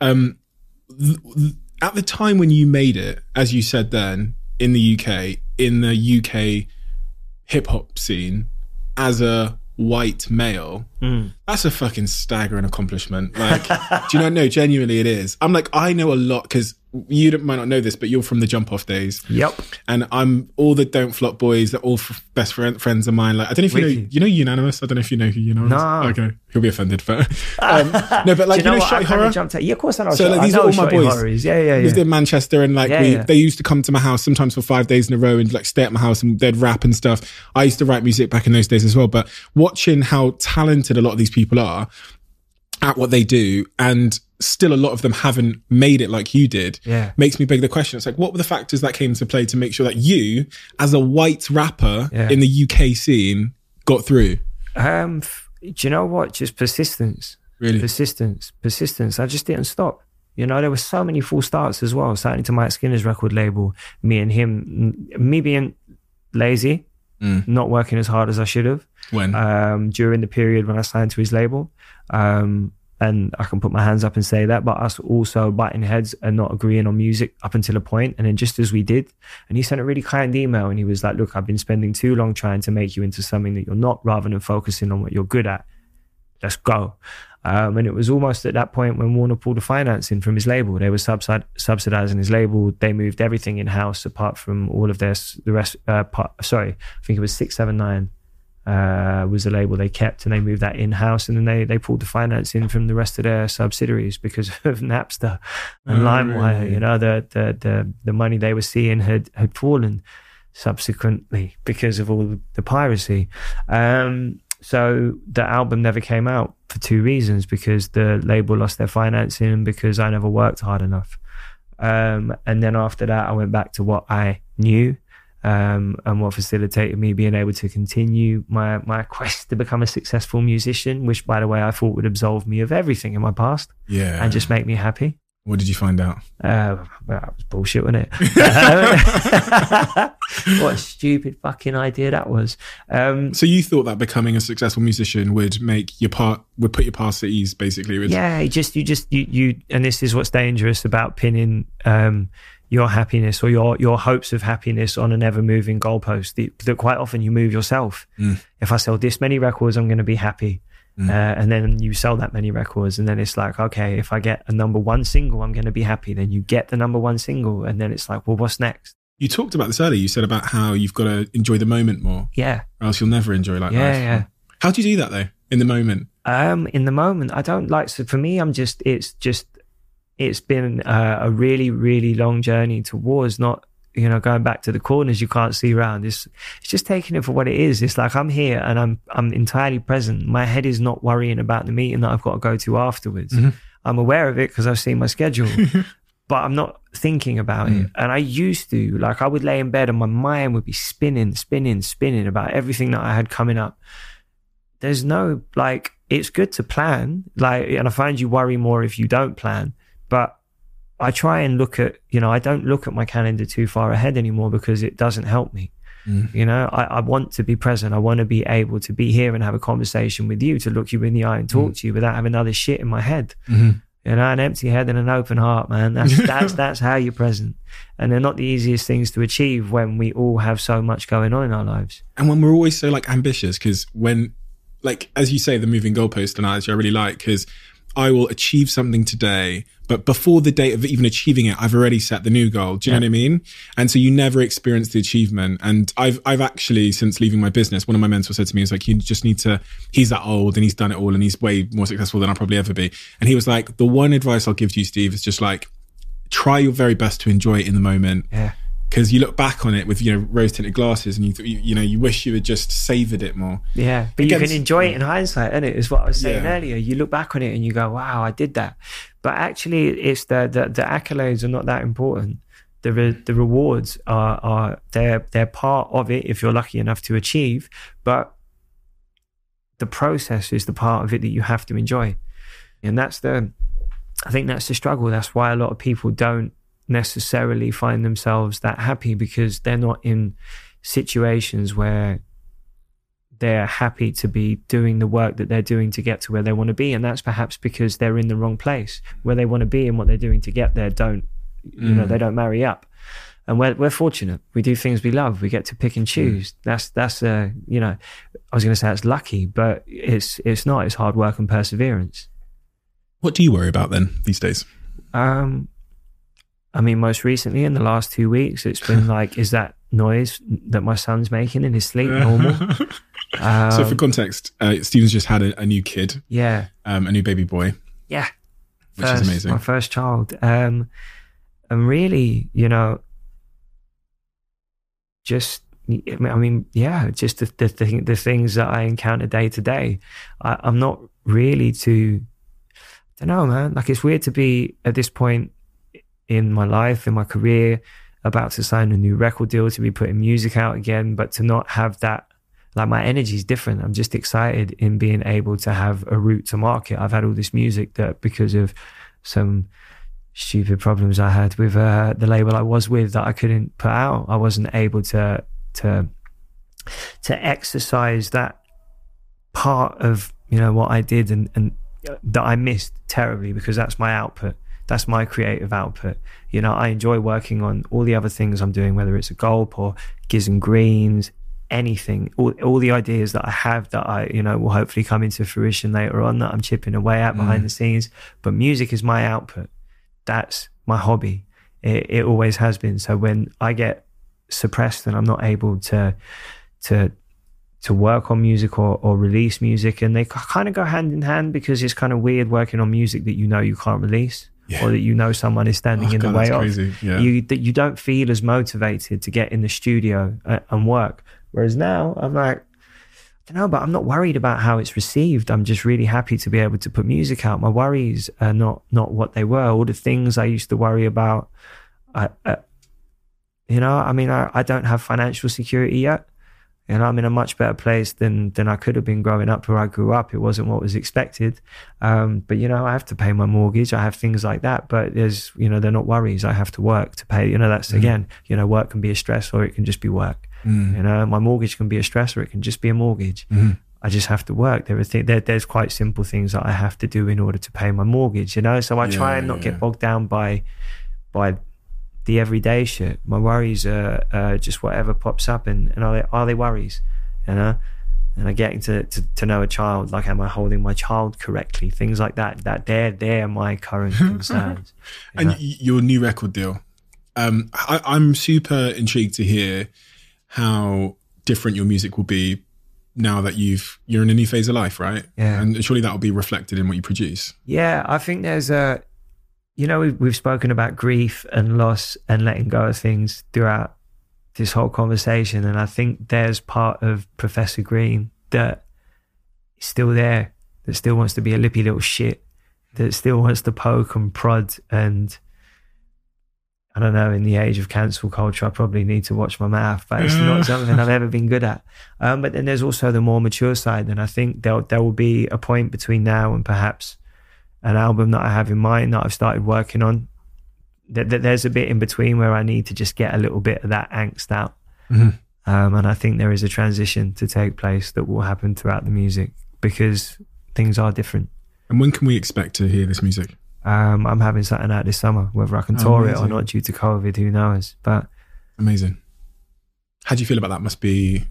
B: At the time when you made it, as you said then, in the UK hip hop scene, as a white male, that's a fucking staggering accomplishment. Like, do you know? No, genuinely it is. I'm like, I know a lot, because you might not know this, but you're from the Jump Off days.
C: Yep.
B: And I'm all the Don't Flop boys. They're all best friends of mine. Like, I don't know if you know Unanimous. I don't know if you know who Unanimous.
C: No.
B: Okay, he'll be offended, but no, but like, you know Shotty Horror.
C: Yeah, of course I know.
B: So like, these are all my boys.
C: Yeah.
B: Lived in Manchester, and like they used to come to my house sometimes for 5 days in a row and like stay at my house, and they'd rap and stuff. I used to write music back in those days as well. But watching how talented a lot of these people are at what they do, and still a lot of them haven't made it like you did, makes me beg the question. It's like, what were the factors that came into play to make sure that you, as a white rapper in the UK scene, got through?
C: Do you know what? Just persistence.
B: Really?
C: Persistence. I just didn't stop. You know, there were so many false starts as well. Starting to Mike Skinner's record label, me being lazy, not working as hard as I should have.
B: When?
C: During the period when I signed to his label. And I can put my hands up and say that, but us also butting heads and not agreeing on music up until a point. And then just as we did, and he sent a really kind email, and he was like, look, I've been spending too long trying to make you into something that you're not, rather than focusing on what you're good at. Let's go. And it was almost at that point when Warner pulled the financing from his label. They were subsidizing his label. They moved everything in-house apart from all of the rest. I think it was 679 was the label they kept, and they moved that in-house, and then they pulled the financing from the rest of their subsidiaries because of Napster and LimeWire.
B: Really?
C: You know, the money they were seeing had fallen subsequently because of all the piracy. So the album never came out for two reasons: because the label lost their financing and because I never worked hard enough. And then after that, I went back to what I knew, and what facilitated me being able to continue my quest to become a successful musician, which, by the way, I thought would absolve me of everything in my past and just make me happy.
B: What did you find out?
C: Well, that was bullshit, wasn't it? What a stupid fucking idea that was.
B: So you thought that becoming a successful musician would put your past at ease, basically?
C: Yeah, you, and this is what's dangerous about pinning your happiness or your hopes of happiness on an ever-moving goalpost that quite often you move yourself. If I sell this many records, I'm going to be happy. And then you sell that many records, and then it's like, okay, if I get a number one single, I'm going to be happy. Then you get the number one single, and then it's like, well, what's next?
B: You talked about this earlier. You said about how you've got to enjoy the moment more.
C: Yeah.
B: Or else you'll never enjoy life.
C: Yeah.
B: How do you do that though? In the moment?
C: In the moment, I don't like, so for me, it's been a really, really long journey towards not, going back to the corners you can't see around. It's just taking it for what it is. It's like I'm here and I'm entirely present. My head is not worrying about the meeting that I've got to go to afterwards. I'm aware of it because I've seen my schedule, but I'm not thinking about it. And I used to, like, I would lay in bed and my mind would be spinning about everything that I had coming up. There's no, like, it's good to plan, like, and I find you worry more if you don't plan, but I try and look at, I don't look at my calendar too far ahead anymore because it doesn't help me. I want to be present. I want to be able to be here and have a conversation with you, to look you in the eye and talk to you without having other shit in my head. An empty head and an open heart, man. That's how you're present. And they're not the easiest things to achieve when we all have so much going on in our lives.
B: And when we're always so, like, ambitious, because when, like, as you say, the moving goalpost analogy I really like, because I will achieve something today, but before the date of even achieving it, I've already set the new goal. Do you know what I mean? And so you never experience the achievement. And I've actually, since leaving my business, one of my mentors said to me, is like, you just need to, he's that old and he's done it all and he's way more successful than I'll probably ever be. And he was like, the one advice I'll give to you, Steve, is just like, try your very best to enjoy it in the moment.
C: Yeah.
B: Because you look back on it with, rose tinted glasses and you wish you had just savoured it more.
C: Yeah, but you can enjoy it in hindsight, isn't it? Is what I was saying earlier. You look back on it and you go, wow, I did that. But actually, it's the accolades are not that important. The rewards are they're part of it if you're lucky enough to achieve. But the process is the part of it that you have to enjoy, and I think that's the struggle. That's why a lot of people don't necessarily find themselves that happy, because they're not in situations where they're happy to be doing the work that they're doing to get to where they want to be. And that's perhaps because they're in the wrong place. Where they want to be and what they're doing to get there they don't marry up. And we're fortunate. We do things we love. We get to pick and choose. That's I was going to say it's lucky, but it's not. It's hard work and perseverance.
B: What do you worry about then these days?
C: Most recently in the last 2 weeks, it's been like, is that noise that my son's making in his sleep normal?
B: So for context, Stephen's just had a new kid.
C: Yeah.
B: A new baby boy.
C: Yeah.
B: Which is amazing.
C: My first child. And really, just the things that I encounter day to day. I'm not really I don't know, man. Like, it's weird to be at this point in my life, in my career, about to sign a new record deal, to be putting music out again, but to not have that, like, my energy is different. I'm just excited in being able to have a route to market. I've had all this music that, because of some stupid problems I had with the label I was with, that I couldn't put out. I wasn't able to exercise that part of, what I did and that I missed terribly, because that's my output. That's my creative output. I enjoy working on all the other things I'm doing, whether it's a Gulp or Giz and Greens, anything, all the ideas that I have that I, will hopefully come into fruition later on, that I'm chipping away at behind the scenes. But music is my output. That's my hobby. It always has been. So when I get suppressed and I'm not able to work on music or release music, and they kind of go hand in hand, because it's kind of weird working on music that you can't release, or that someone is standing in the way of.
B: Crazy. Yeah.
C: You don't feel as motivated to get in the studio and work. Whereas now I'm like, I don't know, but I'm not worried about how it's received. I'm just really happy to be able to put music out. My worries are not what they were. All the things I used to worry about, I don't have financial security yet. I'm in a much better place than I could have been growing up where I grew up. It wasn't what was expected. But, I have to pay my mortgage. I have things like that. But there's, they're not worries. I have to work to pay. That's, again, work can be a stress, or it can just be work. My mortgage can be a stress, or it can just be a mortgage. I just have to work. There's quite simple things that I have to do in order to pay my mortgage, So I try and not get bogged down by the everyday shit. My worries are just whatever pops up, and are they worries, And I getting to know a child, like, am I holding my child correctly? Things like that they're my current concerns.
B: And your new record deal, I'm super intrigued to hear how different your music will be now that you're in a new phase of life, right?
C: Yeah.
B: And surely that will be reflected in what you produce.
C: Yeah, I think there's we've spoken about grief and loss and letting go of things throughout this whole conversation. And I think there's part of Professor Green that is still there, that still wants to be a lippy little shit, that still wants to poke and prod. And I don't know, in the age of cancel culture, I probably need to watch my mouth, but it's not something I've ever been good at. But then there's also the more mature side. And I think there will be a point between now and perhaps an album that I have in mind that I've started working on. There's a bit in between where I need to just get a little bit of that angst out. And I think there is a transition to take place that will happen throughout the music, because things are different.
B: And when can we expect to hear this music?
C: I'm having something out this summer. Whether I can tour it or not due to COVID, who knows? But
B: amazing. How do you feel about that? Must be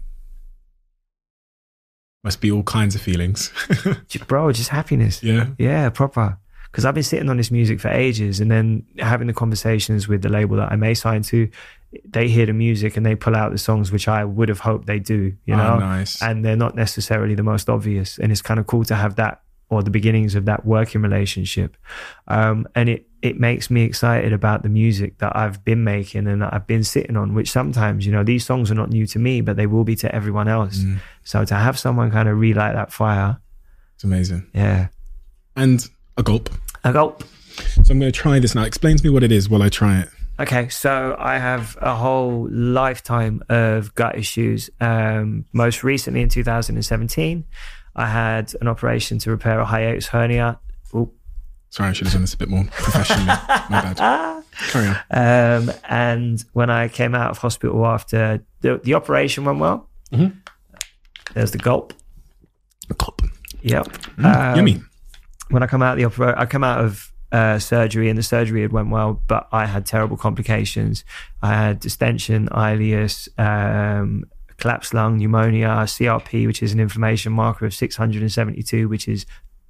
B: all kinds of feelings.
C: Just happiness. Yeah, proper. Because I've been sitting on this music for ages, and then having the conversations with the label that I may sign to, they hear the music and they pull out the songs which I would have hoped they do,
B: Nice.
C: And they're not necessarily the most obvious. And it's kind of cool to have that, or the beginnings of that working relationship. And it makes me excited about the music that I've been making and that I've been sitting on, which sometimes, these songs are not new to me, but they will be to everyone else. So to have someone kind of relight that fire.
B: It's amazing.
C: Yeah.
B: And a gulp.
C: A gulp.
B: So I'm going to try this now. Explain to me what it is while I try it.
C: Okay, so I have a whole lifetime of gut issues. Most recently in 2017, I had an operation to repair a hiatus hernia. Ooh.
B: Sorry, I should have done this a bit more professionally. My bad. Carry on.
C: And when I came out of hospital after the operation went well, there's the gulp.
B: A gulp.
C: Yep.
B: Yummy.
C: When I come out of surgery, and the surgery had went well, but I had terrible complications. I had distension, ileus, collapsed lung, pneumonia, CRP, which is an inflammation marker of 672, which is,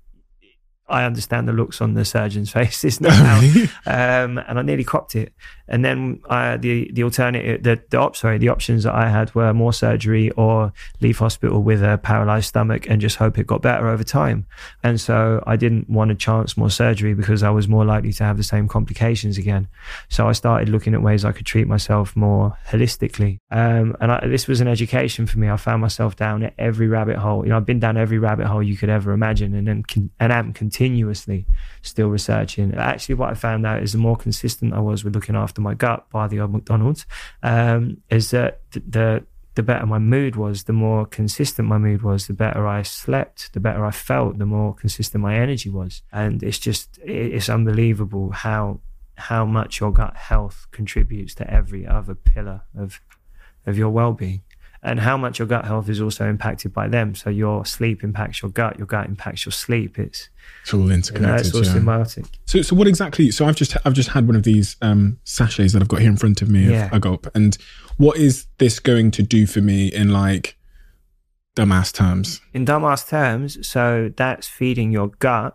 C: I understand the looks on the surgeon's faces now. And I nearly copped it. And then the options that I had were more surgery or leave hospital with a paralyzed stomach and just hope it got better over time. And so I didn't want to chance more surgery because I was more likely to have the same complications again. So I started looking at ways I could treat myself more holistically. This was an education for me. I found myself down at every rabbit hole. I've been down every rabbit hole you could ever imagine, and am continuously still researching. Actually, what I found out is the more consistent I was with looking after my gut by the old McDonald's, is that the better my mood was, the more consistent my mood was, the better I slept, the better I felt, the more consistent my energy was. And it's unbelievable how much your gut health contributes to every other pillar of your well-being. And how much your gut health is also impacted by them. So your sleep impacts your gut impacts your sleep. It's
B: all interconnected.
C: It's all symbiotic.
B: So what exactly? So I've just had one of these sachets that I've got here in front of me of a gulp. And what is this going to do for me in like dumbass terms?
C: In dumbass terms, so that's feeding your gut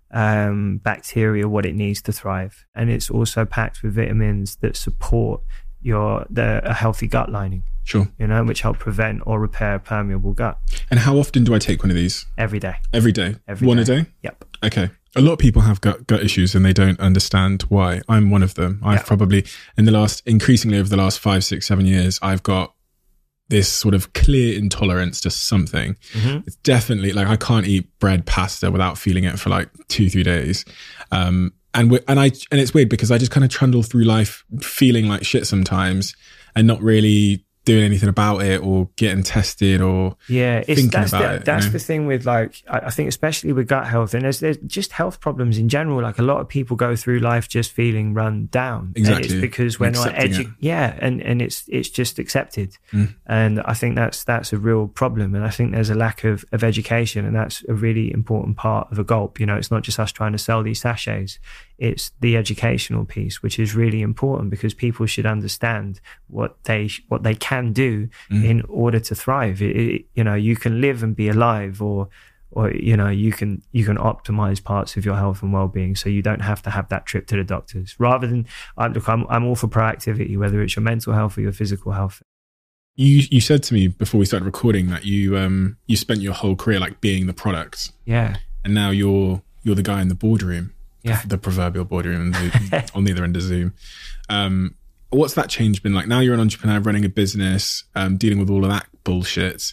C: bacteria what it needs to thrive, and it's also packed with vitamins that support a healthy gut lining.
B: Sure.
C: Which help prevent or repair permeable gut.
B: And how often do I take one of these?
C: Every day.
B: Every day? One a day?
C: Yep.
B: Okay. A lot of people have gut issues and they don't understand why. I'm one of them. I've probably, increasingly over the last 5, 6, 7 years, I've got this sort of clear intolerance to something. Mm-hmm. It's definitely like I can't eat bread, pasta without feeling it for like 2-3 days. And it's weird because I just kind of trundle through life feeling like shit sometimes and not really doing anything about it or getting tested or thinking about it.
C: That's the thing with like, I think especially with gut health, and there's just health problems in general. Like a lot of people go through life just feeling run down.
B: Exactly.
C: And it's because we're not and it's just accepted. And I think that's a real problem. And I think there's a lack of education, and that's a really important part of a gulp. It's not just us trying to sell these sachets. It's the educational piece, which is really important because people should understand what they can do in order to thrive. You can live and be alive, or you can optimize parts of your health and well-being, so you don't have to have that trip to the doctors. Rather than I'm all for proactivity, whether it's your mental health or your physical health.
B: You said to me before we started recording that you spent your whole career like being the product.
C: Yeah.
B: And now you're the guy in the boardroom.
C: Yeah.
B: The proverbial boardroom on the other end of Zoom. What's that change been like? Now you're an entrepreneur running a business, dealing with all of that bullshit.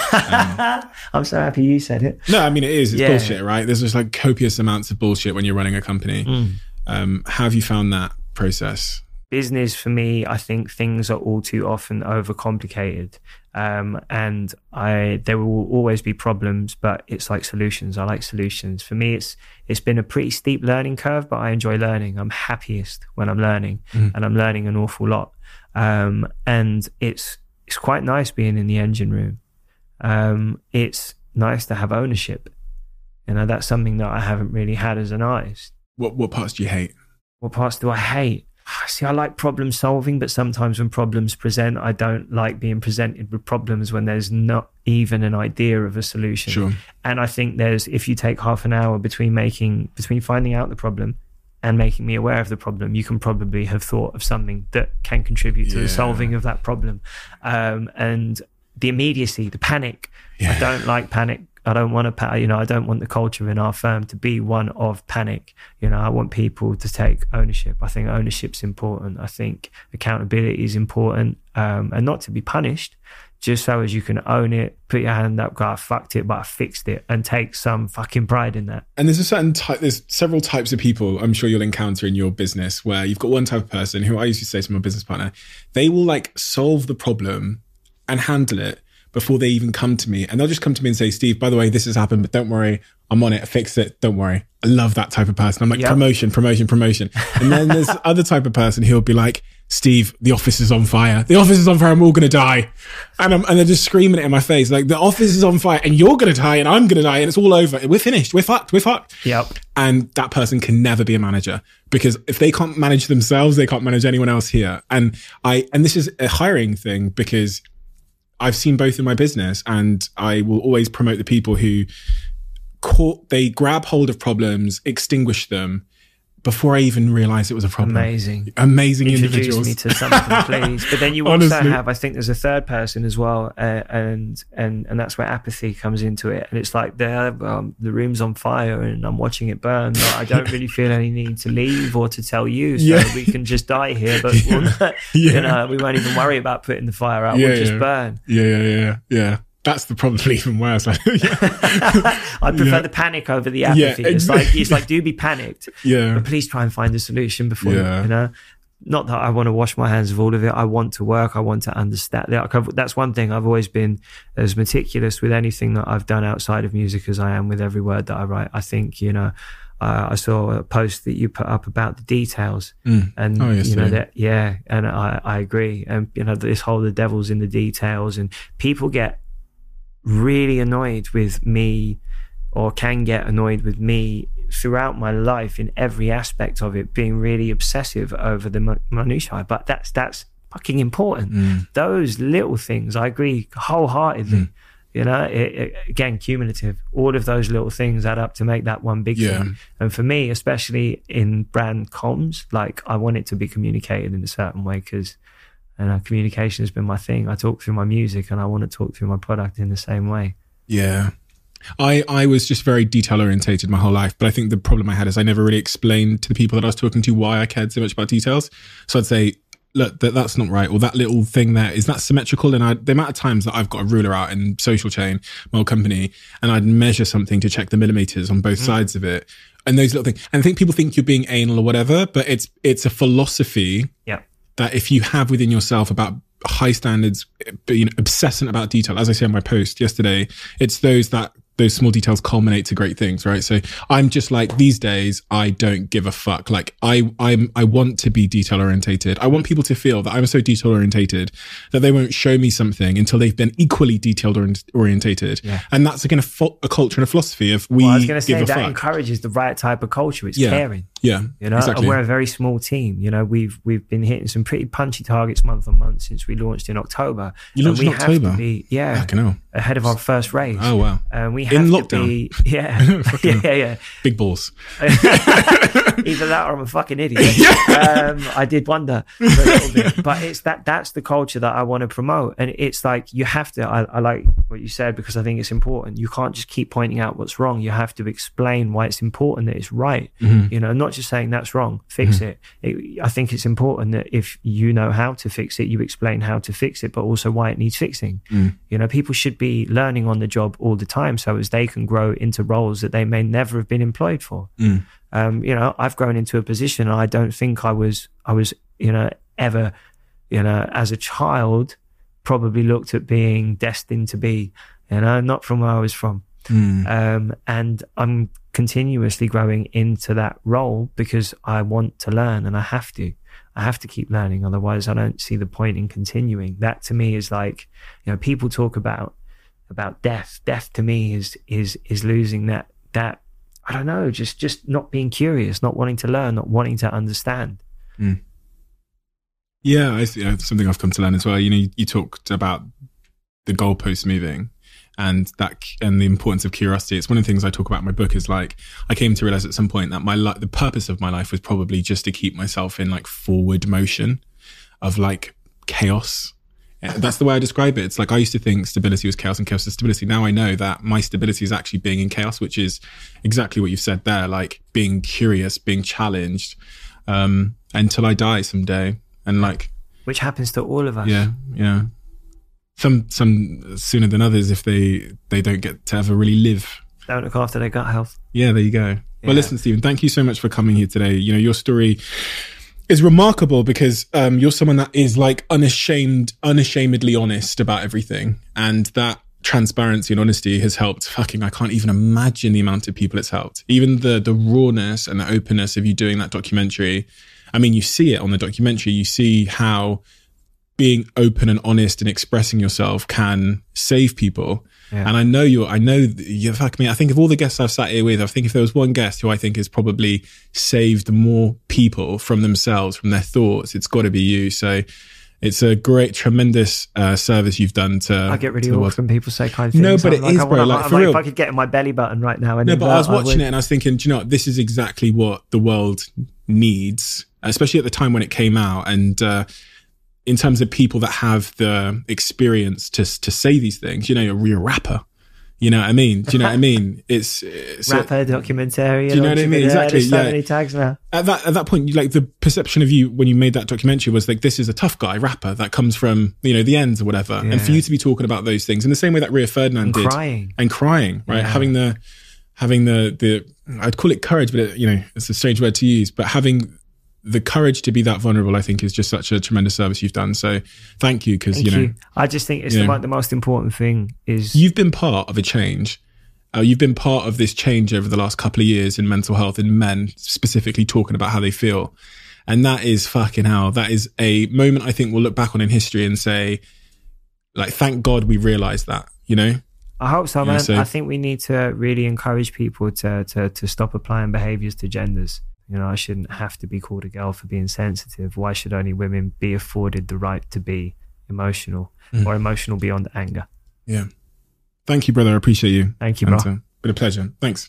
C: I'm so happy you said it.
B: No, I mean, it is. It's bullshit, right? There's just like copious amounts of bullshit when you're running a company. How have you found that process?
C: Business for me, I think things are all too often overcomplicated. And there will always be problems, but it's like solutions. I like solutions. For me, it's been a pretty steep learning curve, but I enjoy learning. I'm happiest when I'm learning, and I'm learning an awful lot. And it's quite nice being in the engine room. It's nice to have ownership. That's something that I haven't really had as an artist.
B: What parts do you hate?
C: What parts do I hate? See, I like problem solving, but sometimes when problems present, I don't like being presented with problems when there's not even an idea of a solution.
B: Sure.
C: And I think if you take half an hour between finding out the problem and making me aware of the problem, you can probably have thought of something that can contribute to the solving of that problem. And the immediacy, the panic. I don't like panic. I don't want to, I don't want the culture in our firm to be one of panic. I want people to take ownership. I think ownership's important. I think accountability is important, and not to be punished, just so as you can own it, put your hand up, go, I fucked it, but I fixed it, and take some fucking pride in that.
B: And there's several types of people I'm sure you'll encounter in your business, where you've got one type of person who I used to say to my business partner, they will like solve the problem and handle it before they even come to me. And they'll just come to me and say, Steve, by the way, this has happened, but don't worry, I'm on it, I fixed it, don't worry. I love that type of person. I'm like, promotion. And then there's other type of person who'll be like, Steve, the office is on fire. The office is on fire, I'm all going to die. And they're just screaming it in my face. Like, the office is on fire and you're going to die and I'm going to die and it's all over. We're finished. We're fucked.
C: Yep.
B: And that person can never be a manager, because if they can't manage themselves, they can't manage anyone else here. And this is a hiring thing, because I've seen both in my business, and I will always promote the people who they grab hold of problems, extinguish them before I even realized it was a problem.
C: Amazing
B: individuals.
C: Introduce me to something, please. But then you also have, I think there's a third person as well, and that's where apathy comes into it. And it's like the room's on fire and I'm watching it burn. But I don't really feel any need to leave or to tell you, so we can just die here. But we won't even worry about putting the fire out. We'll just burn.
B: Yeah. That's the problem even worse.
C: I prefer the panic over the apathy.
B: Yeah, exactly.
C: It's like do be panicked.
B: Yeah.
C: But please try and find a solution before Not that I want to wash my hands of all of it. I want to work. I want to understand. That's one thing. I've always been as meticulous with anything that I've done outside of music as I am with every word that I write. I think, I saw a post that you put up about the details, and and I agree. And this whole the devil's in the details, and people get really annoyed with me, or can get annoyed with me throughout my life in every aspect of it, being really obsessive over the minutiae. But that's fucking important. Those little things, I agree wholeheartedly. Again, cumulative. All of those little things add up to make that one big thing. And for me, especially in brand comms, like I want it to be communicated in a certain way, because communication has been my thing. I talk through my music, and I want to talk through my product in the same way.
B: Yeah. I was just very detail orientated my whole life, but I think the problem I had is I never really explained to the people that I was talking to why I cared so much about details. So I'd say, look, that's not right, or that little thing there, is that symmetrical? And the amount of times that I've got a ruler out in Social Chain, my old company, and I'd measure something to check the millimeters on both sides of it, and those little things. And I think people think you're being anal or whatever, but it's a philosophy that if you have within yourself about high standards, obsessing about detail, as I say in my post yesterday, it's those small details culminate to great things, right? So I'm just like, these days, I don't give a fuck. Like I want to be detail orientated. I want people to feel that I'm so detail orientated that they won't show me something until they've been equally detailed orientated. Yeah. And that's again a culture and a philosophy of I was going to say that
C: encourages the right type of culture. It's caring.
B: Yeah. Exactly.
C: And we're a very small team. We've been hitting some pretty punchy targets month on month since we launched in October.
B: You launched in October?
C: Have to be, ahead of our first race.
B: Oh wow.
C: And we
B: in
C: have
B: lockdown.
C: To be, yeah.
B: Big balls.
C: Either that or I'm a fucking idiot. I did wonder for a little bit, but it's that's the culture that I want to promote. And it's like, you have to, I like what you said, because I think it's important. You can't just keep pointing out what's wrong. You have to explain why it's important that it's right. Not just saying that's wrong, fix it. I think it's important that if you know how to fix it, you explain how to fix it, but also why it needs fixing. People should be learning on the job all the time, so as they can grow into roles that they may never have been employed for. I've grown into a position, and I don't think I was ever, as a child, probably looked at being destined to be, not from where I was from. And I'm continuously growing into that role because I want to learn, and I have to keep learning. Otherwise I don't see the point in continuing. That to me is like, people talk about death. Death to me is losing that, I don't know, just not being curious, not wanting to learn, not wanting to understand.
B: Yeah, something I've come to learn as well. You talked about the goalpost moving and the importance of curiosity. It's one of the things I talk about in my book. Is like, I came to realize at some point that the purpose of my life was probably just to keep myself in like forward motion of like chaos. That's the way I describe it. It's like, I used to think stability was chaos and chaos is stability. Now I know that my stability is actually being in chaos, which is exactly what you've said there, like being curious, being challenged, until I die someday. And like,
C: which happens to all of us.
B: Yeah. Some sooner than others if they don't get to ever really live.
C: Don't look after their gut health.
B: Yeah, there you go. Yeah. Well, listen, Stephen, thank you so much for coming here today. Your story is remarkable because you're someone that is like unashamedly honest about everything, and that transparency and honesty has helped. I can't even imagine the amount of people it's helped. Even the rawness and the openness of you doing that documentary. I mean, you see it on the documentary. You see how being open and honest and expressing yourself can save people. Yeah. And I know fuck me. I think of all the guests I've sat here with, I think if there was one guest who I think has probably saved more people from themselves, from their thoughts, it's got to be you. So it's a great, tremendous service you've done to.
C: I get really awkward when people say kind things.
B: No, but it is, bro. Like, for real.
C: If I could get in my belly button right now.
B: No, but I was watching it and I was thinking, do you know what? This is exactly what the world needs, especially at the time when it came out. And in terms of people that have the experience to say these things, you're a rapper. You know what I mean? Do you know what I mean? It's
C: rapper, documentary.
B: Do you know what I mean? Exactly.
C: There's so many tags now.
B: At that point, like the perception of you when you made that documentary was like, this is a tough guy rapper that comes from the ends or whatever. Yeah. And for you to be talking about those things in the same way that Rio Ferdinand did, crying, right? Yeah. Having the I'd call it courage, but it's a strange word to use, but having the courage to be that vulnerable, I think, is just such a tremendous service you've done. So thank you, because,
C: I just think it's the most important thing is...
B: You've been part of a change You've been part of this change over the last couple of years in mental health in men, specifically talking about how they feel. And that is fucking hell. That is a moment I think we'll look back on in history and say, like, thank God we realised that, you know?
C: I hope so, man.
B: So,
C: I think we need to really encourage people to stop applying behaviours to genders. You know, I shouldn't have to be called a girl for being sensitive. Why should only women be afforded the right to be emotional or emotional beyond anger?
B: Yeah. Thank you, brother. I appreciate you.
C: Thank you, bro.
B: Been a pleasure. Thanks.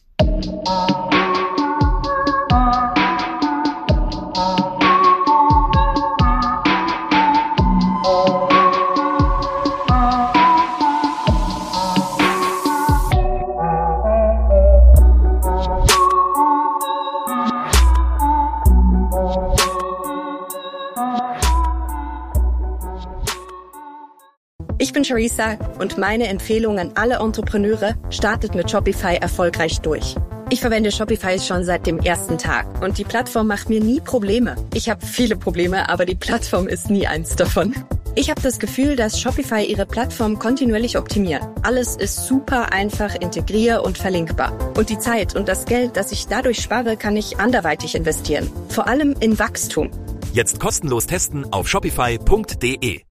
D: Ich bin Charissa und meine Empfehlung an alle Entrepreneure: startet mit Shopify erfolgreich durch. Ich verwende Shopify schon seit dem ersten Tag und die Plattform macht mir nie Probleme. Ich habe viele Probleme, aber die Plattform ist nie eins davon. Ich habe das Gefühl, dass Shopify ihre Plattform kontinuierlich optimiert. Alles ist super einfach integrier- und verlinkbar. Und die Zeit und das Geld, das ich dadurch spare, kann ich anderweitig investieren. Vor allem in Wachstum.
E: Jetzt kostenlos testen auf shopify.de.